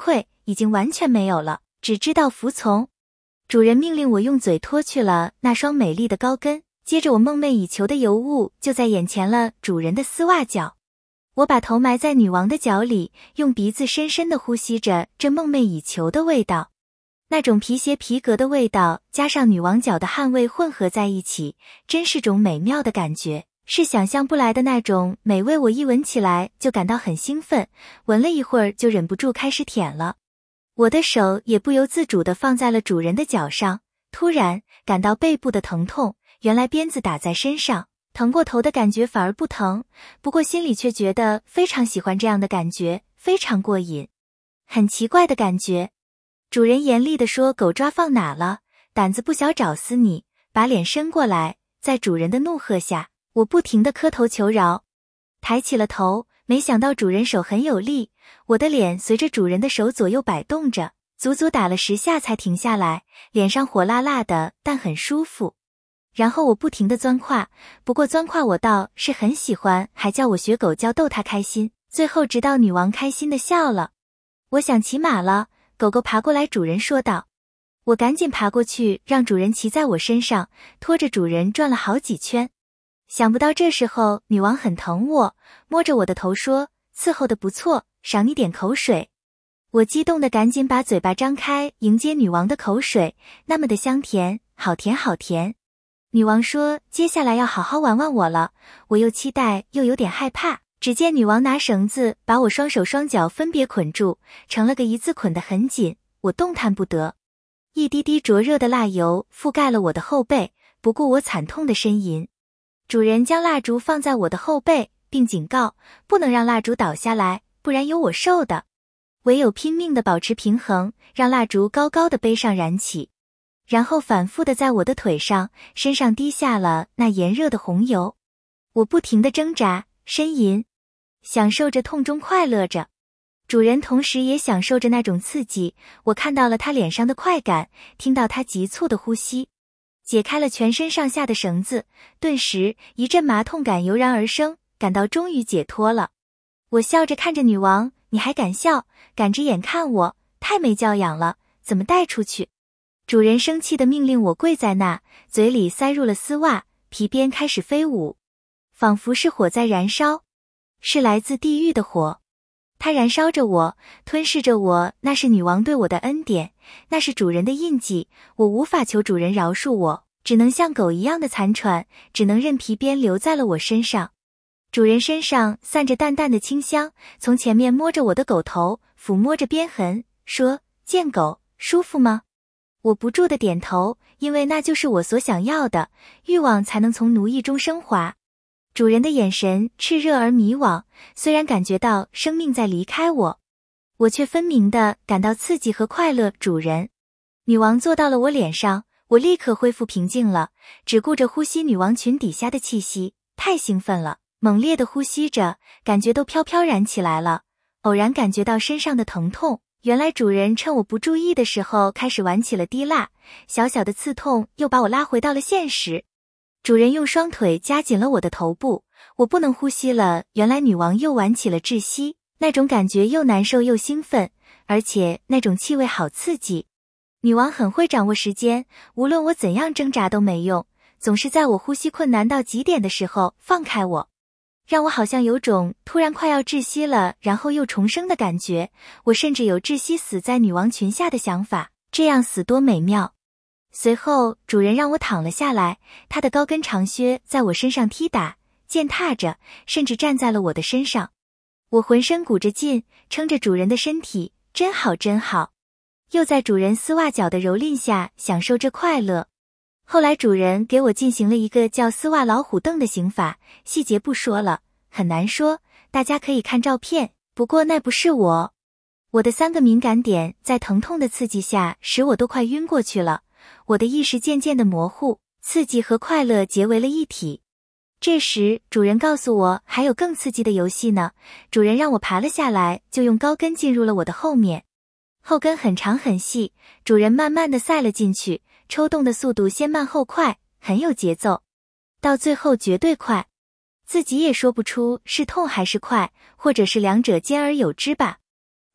已经完全没有了，只知道服从。主人命令我用嘴脱去了那双美丽的高跟，接着我梦寐以求的尤物就在眼前了，主人的丝袜脚。我把头埋在女王的脚里，用鼻子深深地呼吸着这梦寐以求的味道。那种皮鞋皮革的味道，加上女王脚的汗味混合在一起，真是种美妙的感觉，是想象不来的那种美味。我一闻起来就感到很兴奋，闻了一会儿就忍不住开始舔了。我的手也不由自主地放在了主人的脚上，突然感到背部的疼痛，原来鞭子打在身上，疼过头的感觉反而不疼，不过心里却觉得非常喜欢这样的感觉，非常过瘾。很奇怪的感觉。主人严厉地说，狗抓放哪了？胆子不小，找死你！把脸伸过来。在主人的怒喝下，我不停地磕头求饶。抬起了头，没想到主人手很有力，我的脸随着主人的手左右摆动着，足足打了十下才停下来，脸上火辣辣的，但很舒服。然后我不停地钻胯，不过钻胯我倒是很喜欢，还叫我学狗叫逗它开心，最后直到女王开心地笑了。我想骑马了，狗狗爬过来，主人说道。我赶紧爬过去，让主人骑在我身上，拖着主人转了好几圈。想不到这时候女王很疼我，摸着我的头说，伺候得不错，赏你点口水。我激动的赶紧把嘴巴张开，迎接女王的口水，那么的香甜，好甜好甜。女王说，接下来要好好玩玩我了。我又期待又有点害怕，只见女王拿绳子把我双手双脚分别捆住，成了个一字捆得很紧，我动弹不得。一滴滴灼热的蜡油覆盖了我的后背，不顾我惨痛的呻吟。主人将蜡烛放在我的后背，并警告，不能让蜡烛倒下来，不然有我受的。唯有拼命地保持平衡，让蜡烛高高的背上燃起，然后反复地在我的腿上、身上滴下了那炎热的红油。我不停地挣扎、呻吟，享受着痛中快乐着。主人同时也享受着那种刺激，我看到了他脸上的快感，听到他急促的呼吸。解开了全身上下的绳子，顿时一阵麻痛感油然而生，感到终于解脱了。我笑着看着女王，你还敢笑，敢着眼看我，太没教养了，怎么带出去？主人生气地命令我跪在那，嘴里塞入了丝袜，皮鞭开始飞舞，仿佛是火在燃烧，是来自地狱的火。它燃烧着我，吞噬着我，那是女王对我的恩典，那是主人的印记，我无法求主人饶恕我，只能像狗一样的残喘，只能任皮鞭留在了我身上。主人身上散着淡淡的清香，从前面摸着我的狗头，抚摸着鞭痕，说，贱狗，舒服吗？我不住地点头，因为那就是我所想要的，欲望才能从奴役中升华。主人的眼神炽热而迷惘，虽然感觉到生命在离开我，我却分明地感到刺激和快乐。主人，女王坐到了我脸上，我立刻恢复平静了，只顾着呼吸女王裙底下的气息，太兴奋了，猛烈地呼吸着，感觉都飘飘然起来了。偶然感觉到身上的疼痛，原来主人趁我不注意的时候开始玩起了滴蜡，小小的刺痛又把我拉回到了现实。主人用双腿夹紧了我的头部，我不能呼吸了。原来女王又玩起了窒息，那种感觉又难受又兴奋，而且那种气味好刺激。女王很会掌握时间，无论我怎样挣扎都没用，总是在我呼吸困难到极点的时候放开我，让我好像有种突然快要窒息了，然后又重生的感觉。我甚至有窒息死在女王裙下的想法，这样死多美妙。随后主人让我躺了下来，他的高跟长靴在我身上踢打践踏着，甚至站在了我的身上。我浑身鼓着劲，撑着主人的身体，真好真好，又在主人丝袜脚的蹂躏下享受着快乐。后来主人给我进行了一个叫丝袜老虎凳的刑法，细节不说了，很难说，大家可以看照片，不过那不是我。我的三个敏感点在疼痛的刺激下使我都快晕过去了，我的意识渐渐的模糊，刺激和快乐结为了一体。这时主人告诉我还有更刺激的游戏呢，主人让我爬了下来，就用高跟进入了我的后面。后跟很长很细，主人慢慢的塞了进去，抽动的速度先慢后快，很有节奏，到最后绝对快，自己也说不出是痛还是快，或者是两者兼而有之吧。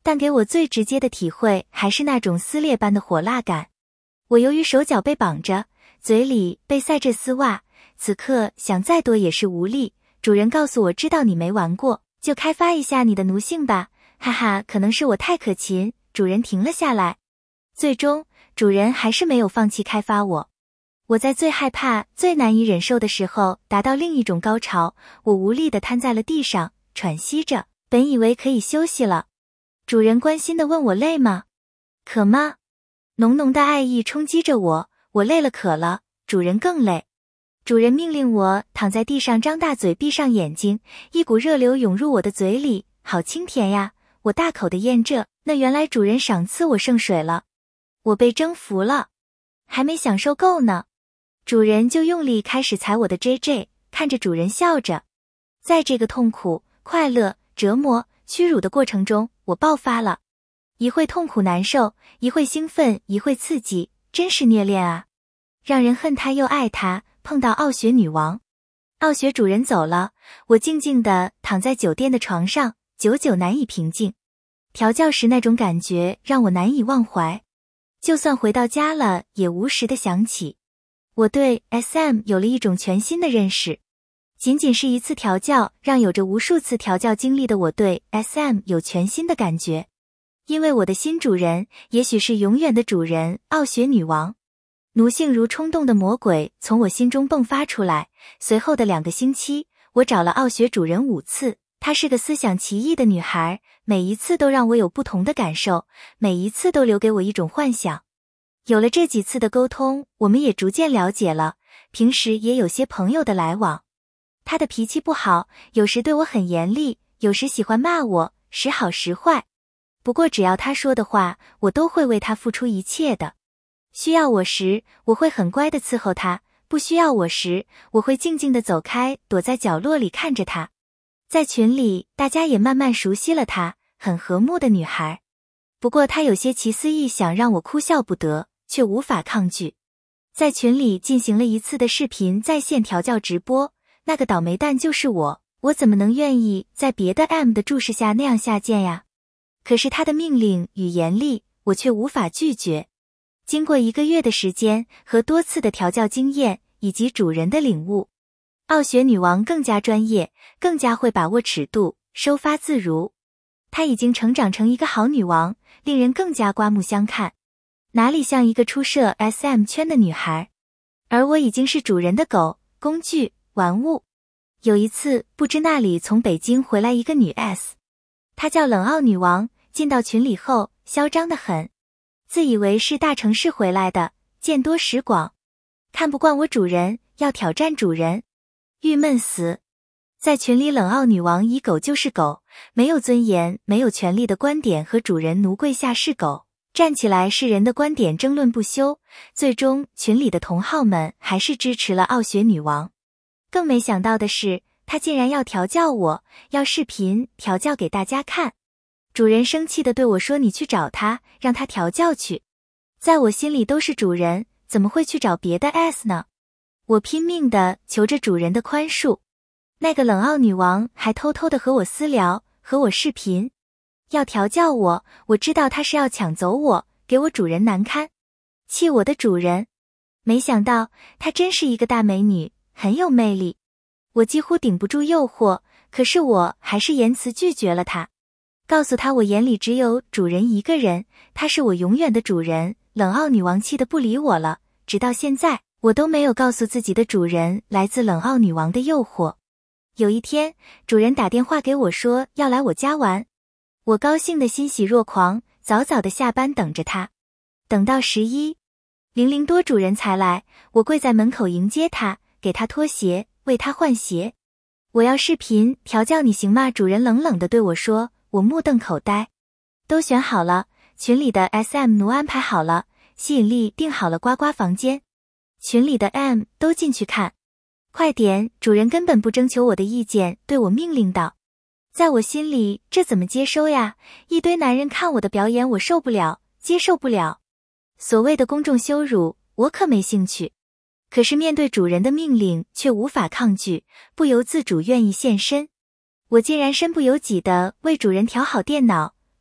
但给我最直接的体会还是那种撕裂般的火辣感。我由于手脚被绑着，嘴里被塞着丝袜，此刻想再多也是无力。主人告诉我，知道你没玩过，就开发一下你的奴性吧。哈哈，可能是我太可勤，主人停了下来。最终，主人还是没有放弃开发我。我在最害怕、最难以忍受的时候达到另一种高潮，我无力地瘫在了地上，喘息着，本以为可以休息了。主人关心地问我累吗？渴吗？浓浓的爱意冲击着我，我累了渴了，主人更累。主人命令我躺在地上，张大嘴，闭上眼睛，一股热流涌入我的嘴里，好清甜呀！我大口地咽着，那原来主人赏赐我圣水了。我被征服了，还没享受够呢。主人就用力开始踩我的 J J， 看着主人笑着。在这个痛苦、快乐、折磨、屈辱的过程中，我爆发了。一会痛苦难受，一会兴奋，一会刺激，真是虐恋啊！让人恨他又爱他。碰到傲雪女王，傲雪主人走了，我静静地躺在酒店的床上，久久难以平静。调教时那种感觉让我难以忘怀，就算回到家了，也无时地想起。我对 S M 有了一种全新的认识。仅仅是一次调教，让有着无数次调教经历的我对 S M 有全新的感觉。因为我的新主人，也许是永远的主人，傲雪女王。奴性如冲动的魔鬼从我心中迸发出来。随后的两个星期，我找了傲雪主人五次。她是个思想奇异的女孩，每一次都让我有不同的感受，每一次都留给我一种幻想。有了这几次的沟通，我们也逐渐了解了，平时也有些朋友的来往。她的脾气不好，有时对我很严厉，有时喜欢骂我，时好时坏。不过只要她说的话，我都会为她付出一切的。需要我时，我会很乖地伺候他；不需要我时，我会静静地走开，躲在角落里看着他。在群里，大家也慢慢熟悉了她，很和睦的女孩。不过她有些奇思异想，让我哭笑不得，却无法抗拒。在群里进行了一次的视频在线调教直播，那个倒霉蛋就是我，我怎么能愿意在别的 M 的注视下那样下贱呀？可是他的命令与严厉，我却无法拒绝。经过一个月的时间和多次的调教经验以及主人的领悟，傲雪女王更加专业，更加会把握尺度，收发自如。她已经成长成一个好女王，令人更加刮目相看。哪里像一个初涉 S M 圈的女孩，而我已经是主人的狗、工具、玩物。有一次，不知那里从北京回来一个女 S， 她叫冷傲女王，进到群里后嚣张得很。自以为是大城市回来的，见多识广，看不惯我主人，要挑战主人，郁闷死。在群里，冷傲女王以狗就是狗，没有尊严、没有权利的观点和主人奴跪下是狗，站起来是人的观点争论不休。最终，群里的同好们还是支持了傲雪女王。更没想到的是，她竟然要调教我，要视频调教给大家看。主人生气地对我说，你去找他，让他调教去。在我心里都是主人，怎么会去找别的 S 呢？我拼命地求着主人的宽恕。那个冷傲女王还偷偷地和我私聊，和我视频，要调教我。我知道她是要抢走我，给我主人难堪，气我的主人。没想到她真是一个大美女，很有魅力。我几乎顶不住诱惑，可是我还是言辞拒绝了她。告诉他我眼里只有主人一个人，他是我永远的主人。冷傲女王气得不理我了，直到现在我都没有告诉自己的主人来自冷傲女王的诱惑。有一天，主人打电话给我说要来我家玩，我高兴得欣喜若狂，早早的下班等着他。等到十一零零多主人才来，我跪在门口迎接他，给他脱鞋，为他换鞋。我要视频调教你行吗？主人冷冷地对我说。我目瞪口呆。都选好了，群里的 S M 奴安排好了，吸引力定好了，呱呱房间。群里的 M 都进去看。快点，主人根本不征求我的意见，对我命令道。在我心里，这怎么接收呀？一堆男人看我的表演，我受不了，接受不了。所谓的公众羞辱，我可没兴趣。可是面对主人的命令，却无法抗拒，不由自主愿意现身。我竟然身不由己地为主人调好电脑，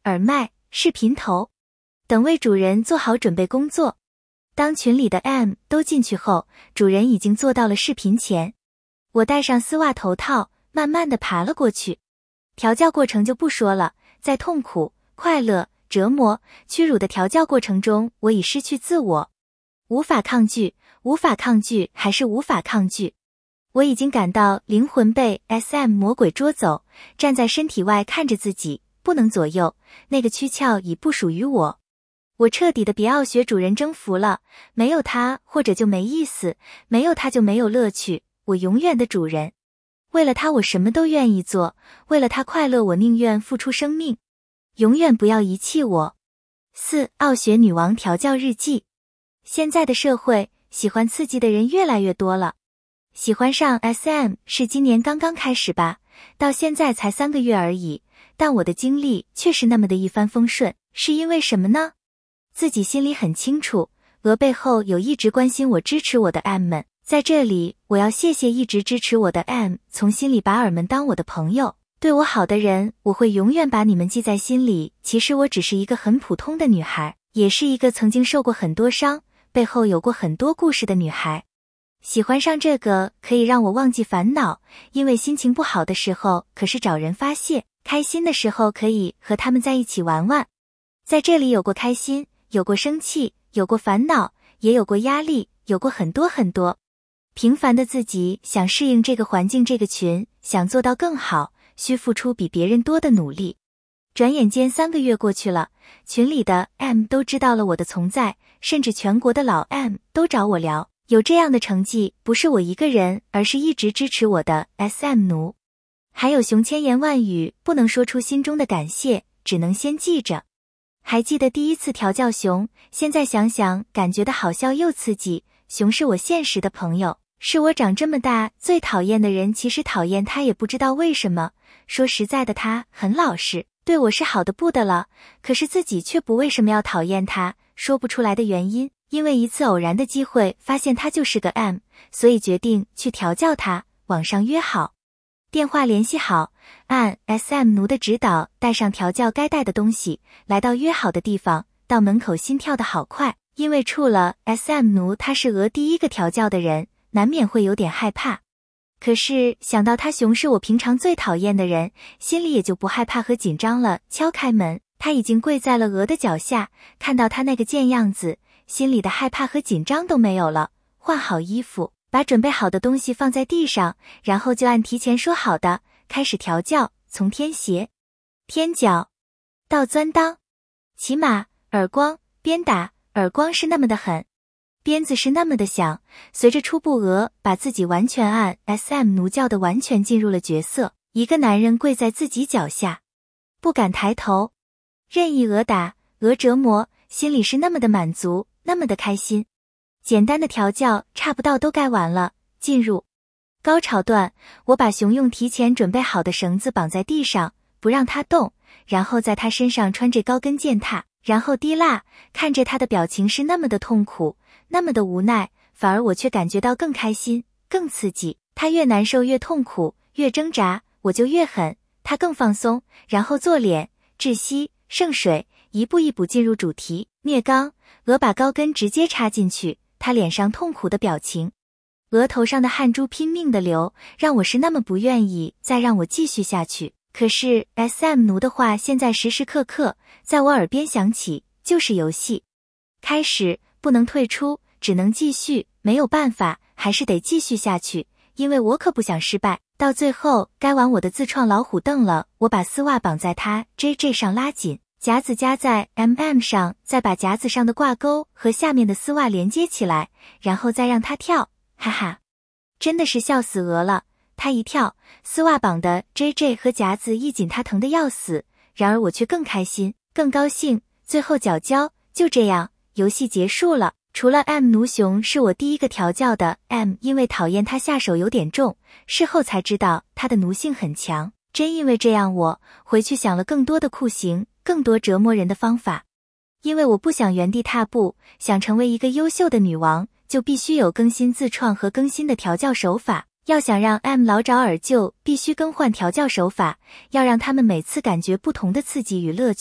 耳麦、视频头等为主人做好准备工作。当群里的 M 都进去后，主人已经坐到了视频前。我戴上丝袜头套，慢慢地爬了过去。调教过程就不说了，在痛苦、快乐、折磨、屈辱的调教过程中，我已失去自我，无法抗拒，无法抗拒，还是无法抗拒。我已经感到灵魂被 S M 魔鬼捉走，站在身体外看着自己，不能左右，那个躯壳已不属于我。我彻底的别奥学主人征服了，没有他或者就没意思，没有他就没有乐趣，我永远的主人。为了他我什么都愿意做，为了他快乐我宁愿付出生命。永远不要遗弃我。四、奥学女王调教日记。现在的社会，喜欢刺激的人越来越多了。喜欢上 S M 是今年刚刚开始吧，到现在才三个月而已，但我的经历却是那么的一帆风顺，是因为什么呢？自己心里很清楚，额背后有一直关心我支持我的 M 们，在这里我要谢谢一直支持我的 M， 从心里把尔们当我的朋友，对我好的人，我会永远把你们记在心里。其实我只是一个很普通的女孩，也是一个曾经受过很多伤，背后有过很多故事的女孩。喜欢上这个可以让我忘记烦恼，因为心情不好的时候可是找人发泄，开心的时候可以和他们在一起玩玩。在这里有过开心，有过生气，有过烦恼，也有过压力，有过很多很多。平凡的自己想适应这个环境，这个群，想做到更好，需付出比别人多的努力。转眼间三个月过去了，群里的 M 都知道了我的存在，甚至全国的老 M 都找我聊。有这样的成绩，不是我一个人，而是一直支持我的 S M 奴。还有熊千言万语不能说出心中的感谢，只能先记着。还记得第一次调教熊，现在想想感觉的好笑又刺激。熊是我现实的朋友，是我长这么大最讨厌的人，其实讨厌他也不知道为什么。说实在的，他很老实，对我是好的不得了，可是自己却不为什么要讨厌他，说不出来的原因。因为一次偶然的机会发现他就是个 M， 所以决定去调教他，网上约好，电话联系好，按 S M 奴的指导带上调教该带的东西，来到约好的地方，到门口心跳的好快，因为触了 S M 奴他是俄第一个调教的人，难免会有点害怕。可是想到他熊是我平常最讨厌的人，心里也就不害怕和紧张了。敲开门，他已经跪在了鹅的脚下，看到他那个贱样子，心里的害怕和紧张都没有了。换好衣服，把准备好的东西放在地上，然后就按提前说好的开始调教，从天鞋、天脚到钻裆、骑马、耳光、鞭打。耳光是那么的狠，鞭子是那么的响，随着初步鹅把自己完全按 S M 奴教的完全进入了角色，一个男人跪在自己脚下，不敢抬头，任意鹅打、鹅折磨，心里是那么的满足，那么的开心。简单的调教差不多都该完了，进入高潮段，我把熊用提前准备好的绳子绑在地上，不让它动，然后在它身上穿着高跟践踏，然后滴蜡，看着他的表情是那么的痛苦，那么的无奈，反而我却感觉到更开心，更刺激。他越难受越痛苦，越挣扎，我就越狠，他更放松，然后做脸、窒息、圣水，一步一步进入主题。虐肛，鹅把高跟直接插进去，他脸上痛苦的表情，额头上的汗珠拼命的流，让我是那么不愿意再让我继续下去。可是 S M 奴的话现在时时刻刻在我耳边响起，就是游戏开始，不能退出，只能继续，没有办法，还是得继续下去，因为我可不想失败。到最后该玩我的自创老虎凳了，我把丝袜绑在它 J J 上拉紧，夹子夹在 M M 上，再把夹子上的挂钩和下面的丝袜连接起来，然后再让它跳，哈哈，真的是笑死鹅了。他一跳，丝袜绑的 J J 和夹子一紧，他疼得要死，然而我却更开心，更高兴。最后脚交，就这样，游戏结束了。除了 M 奴熊是我第一个调教的 M， 因为讨厌他下手有点重，事后才知道他的奴性很强。真因为这样，我回去想了更多的酷刑，更多折磨人的方法。因为我不想原地踏步，想成为一个优秀的女王，就必须有更新自创和更新的调教手法。要想让 M 老找耳就必须更换调教手法，要让他们每次感觉不同的刺激与乐趣。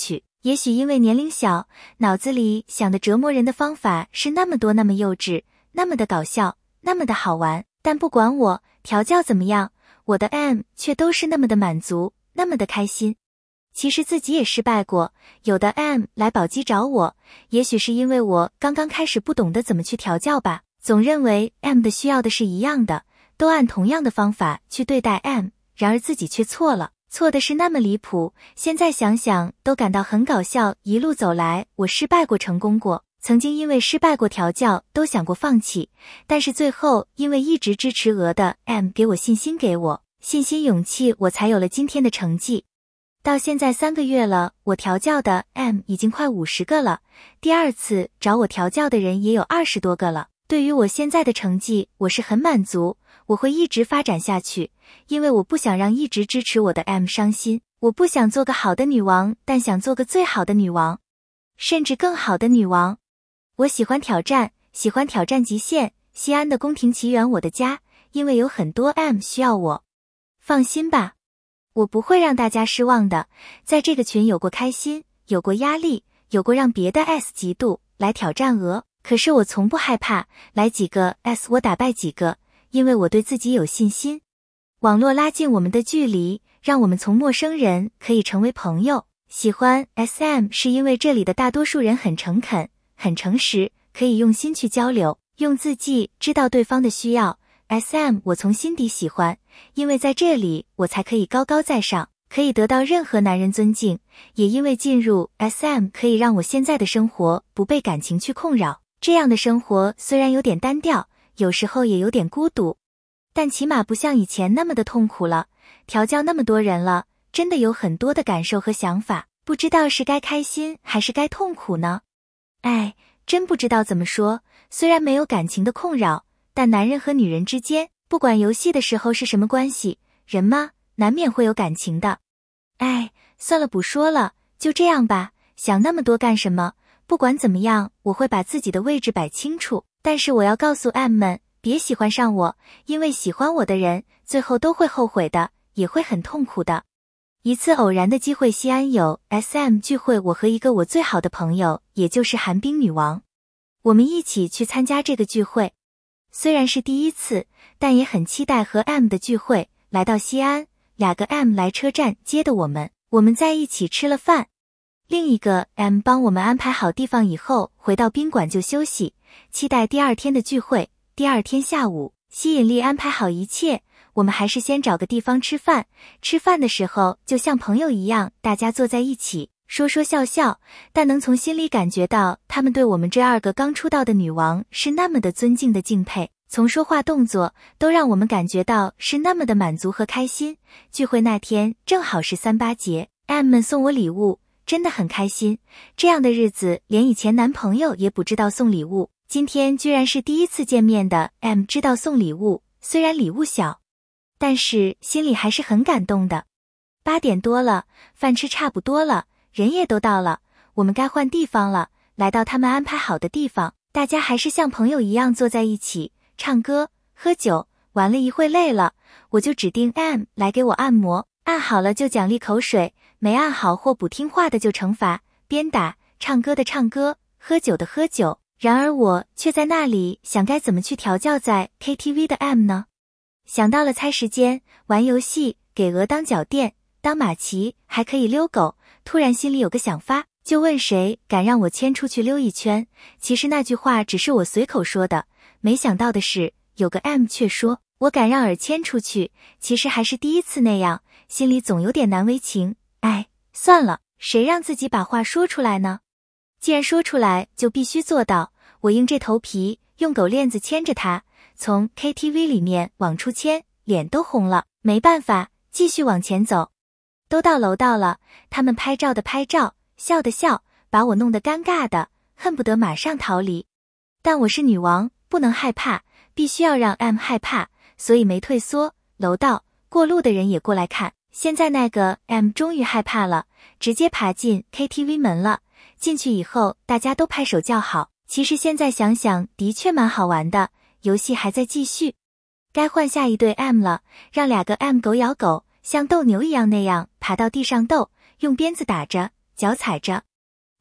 也许因为年龄小，脑子里想的折磨人的方法是那么多，那么幼稚，那么的搞笑，那么的好玩，但不管我调教怎么样，我的 M 却都是那么的满足，那么的开心。其实自己也失败过，有的 M 来宝鸡找我，也许是因为我刚刚开始不懂得怎么去调教吧，总认为 M 的需要的是一样的，都按同样的方法去对待 M， 然而自己却错了。错的是那么离谱，现在想想都感到很搞笑。一路走来，我失败过，成功过，曾经因为失败过调教都想过放弃，但是最后因为一直支持鹅的 M 给我信心，给我信心勇气，我才有了今天的成绩。到现在三个月了，我调教的 M 已经快五十个了，第二次找我调教的人也有二十多个了。对于我现在的成绩，我是很满足，我会一直发展下去，因为我不想让一直支持我的 M 伤心，我不想做个好的女王，但想做个最好的女王，甚至更好的女王。我喜欢挑战，喜欢挑战极限。西安的宫廷奇缘我的家，因为有很多 M 需要我。放心吧，我不会让大家失望的。在这个群有过开心，有过压力，有过让别的 S 嫉妒来挑战鹅，可是我从不害怕，来几个 S 我打败几个，因为我对自己有信心。网络拉近我们的距离，让我们从陌生人可以成为朋友。喜欢 S M 是因为这里的大多数人很诚恳，很诚实，可以用心去交流，用字迹知道对方的需要。S M 我从心底喜欢，因为在这里我才可以高高在上，可以得到任何男人尊敬，也因为进入 S M 可以让我现在的生活不被感情去困扰。这样的生活虽然有点单调，有时候也有点孤独，但起码不像以前那么的痛苦了。调教那么多人了，真的有很多的感受和想法，不知道是该开心还是该痛苦呢？哎，真不知道怎么说。虽然没有感情的困扰，但男人和女人之间，不管游戏的时候是什么关系，人嘛，难免会有感情的。哎，算了，不说了，就这样吧。想那么多干什么？不管怎么样，我会把自己的位置摆清楚。但是我要告诉 M 们，别喜欢上我，因为喜欢我的人，最后都会后悔的，也会很痛苦的。一次偶然的机会，西安有 S M 聚会，我和一个我最好的朋友，也就是寒冰女王，我们一起去参加这个聚会。虽然是第一次，但也很期待和 M 的聚会。来到西安，两个 M 来车站接的我们，我们在一起吃了饭。另一个 M 帮我们安排好地方以后，回到宾馆就休息，期待第二天的聚会。第二天下午，吸引力安排好一切，我们还是先找个地方吃饭。吃饭的时候就像朋友一样，大家坐在一起说说笑笑，但能从心里感觉到他们对我们这二个刚出道的女王是那么的尊敬的敬佩，从说话动作都让我们感觉到是那么的满足和开心。聚会那天正好是三八节， M 们送我礼物，真的很开心。这样的日子连以前男朋友也不知道送礼物，今天居然是第一次见面的 M 知道送礼物，虽然礼物小，但是心里还是很感动的。八点多了，饭吃差不多了，人也都到了，我们该换地方了。来到他们安排好的地方，大家还是像朋友一样坐在一起唱歌喝酒，玩了一会累了，我就指定 M 来给我按摩，按好了就奖励口水，没按好或不听话的就惩罚，鞭打，唱歌的唱歌，喝酒的喝酒。然而我却在那里想该怎么去调教在 K T V 的 M 呢？想到了猜时间、玩游戏、给鹅当脚垫、当马骑，还可以遛狗。突然心里有个想法，就问谁敢让我牵出去溜一圈。其实那句话只是我随口说的，没想到的是有个 M 却说我敢让尔牵出去。其实还是第一次那样，心里总有点难为情。哎，算了，谁让自己把话说出来呢？既然说出来就必须做到，我硬着头皮用狗链子牵着他，从 K T V 里面往出牵，脸都红了，没办法，继续往前走。都到楼道了，他们拍照的拍照，笑的笑，把我弄得尴尬的，恨不得马上逃离。但我是女王，不能害怕，必须要让 M 害怕，所以没退缩。楼道过路的人也过来看，现在那个 M 终于害怕了，直接爬进 K T V 门了。进去以后大家都拍手叫好，其实现在想想的确蛮好玩的，游戏还在继续。该换下一对 M 了，让两个 M 狗咬狗，像斗牛一样那样爬到地上斗，用鞭子打着，脚踩着，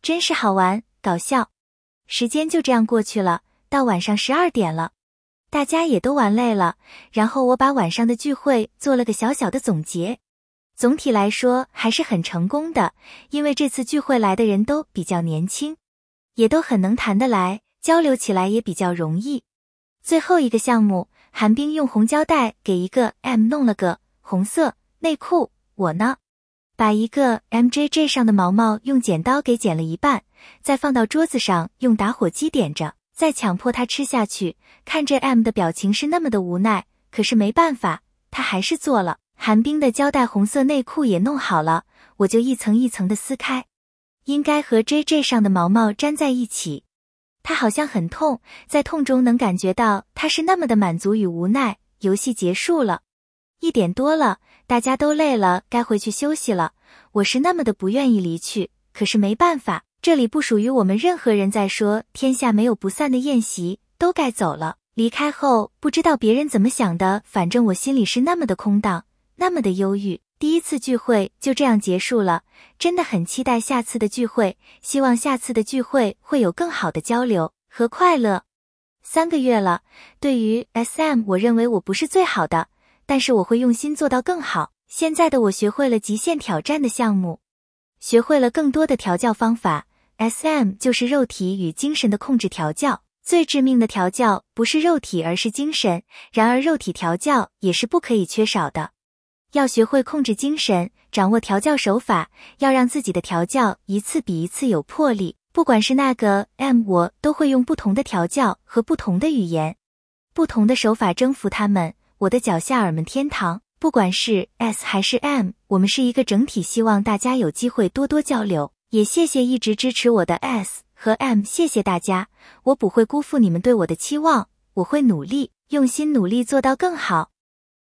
真是好玩，搞笑。时间就这样过去了，到晚上十二点了，大家也都玩累了，然后我把晚上的聚会做了个小小的总结。总体来说还是很成功的，因为这次聚会来的人都比较年轻，也都很能谈得来，交流起来也比较容易。最后一个项目，韩冰用红胶带给一个 M 弄了个红色内裤，我呢，把一个 M J J 上的毛毛用剪刀给剪了一半，再放到桌子上用打火机点着，再强迫他吃下去。看着 M 的表情是那么的无奈，可是没办法，他还是做了。韩冰的胶带红色内裤也弄好了，我就一层一层的撕开，应该和 J J 上的毛毛粘在一起。他好像很痛，在痛中能感觉到他是那么的满足与无奈。游戏结束了，一点多了，大家都累了，该回去休息了。我是那么的不愿意离去，可是没办法，这里不属于我们任何人。再说天下没有不散的宴席，都该走了。离开后不知道别人怎么想的，反正我心里是那么的空荡，那么的忧郁。第一次聚会就这样结束了，真的很期待下次的聚会，希望下次的聚会会有更好的交流和快乐。三个月了，对于 S M 我认为我不是最好的，但是我会用心做到更好。现在的我学会了极限挑战的项目，学会了更多的调教方法。 S M 就是肉体与精神的控制调教，最致命的调教不是肉体而是精神，然而肉体调教也是不可以缺少的。要学会控制精神，掌握调教手法，要让自己的调教一次比一次有魄力。不管是那个 M， 我都会用不同的调教和不同的语言，不同的手法征服他们。我的脚下尔们天堂，不管是 S 还是 M， 我们是一个整体，希望大家有机会多多交流。也谢谢一直支持我的 S 和 M， 谢谢大家，我不会辜负你们对我的期望，我会努力，用心努力做到更好。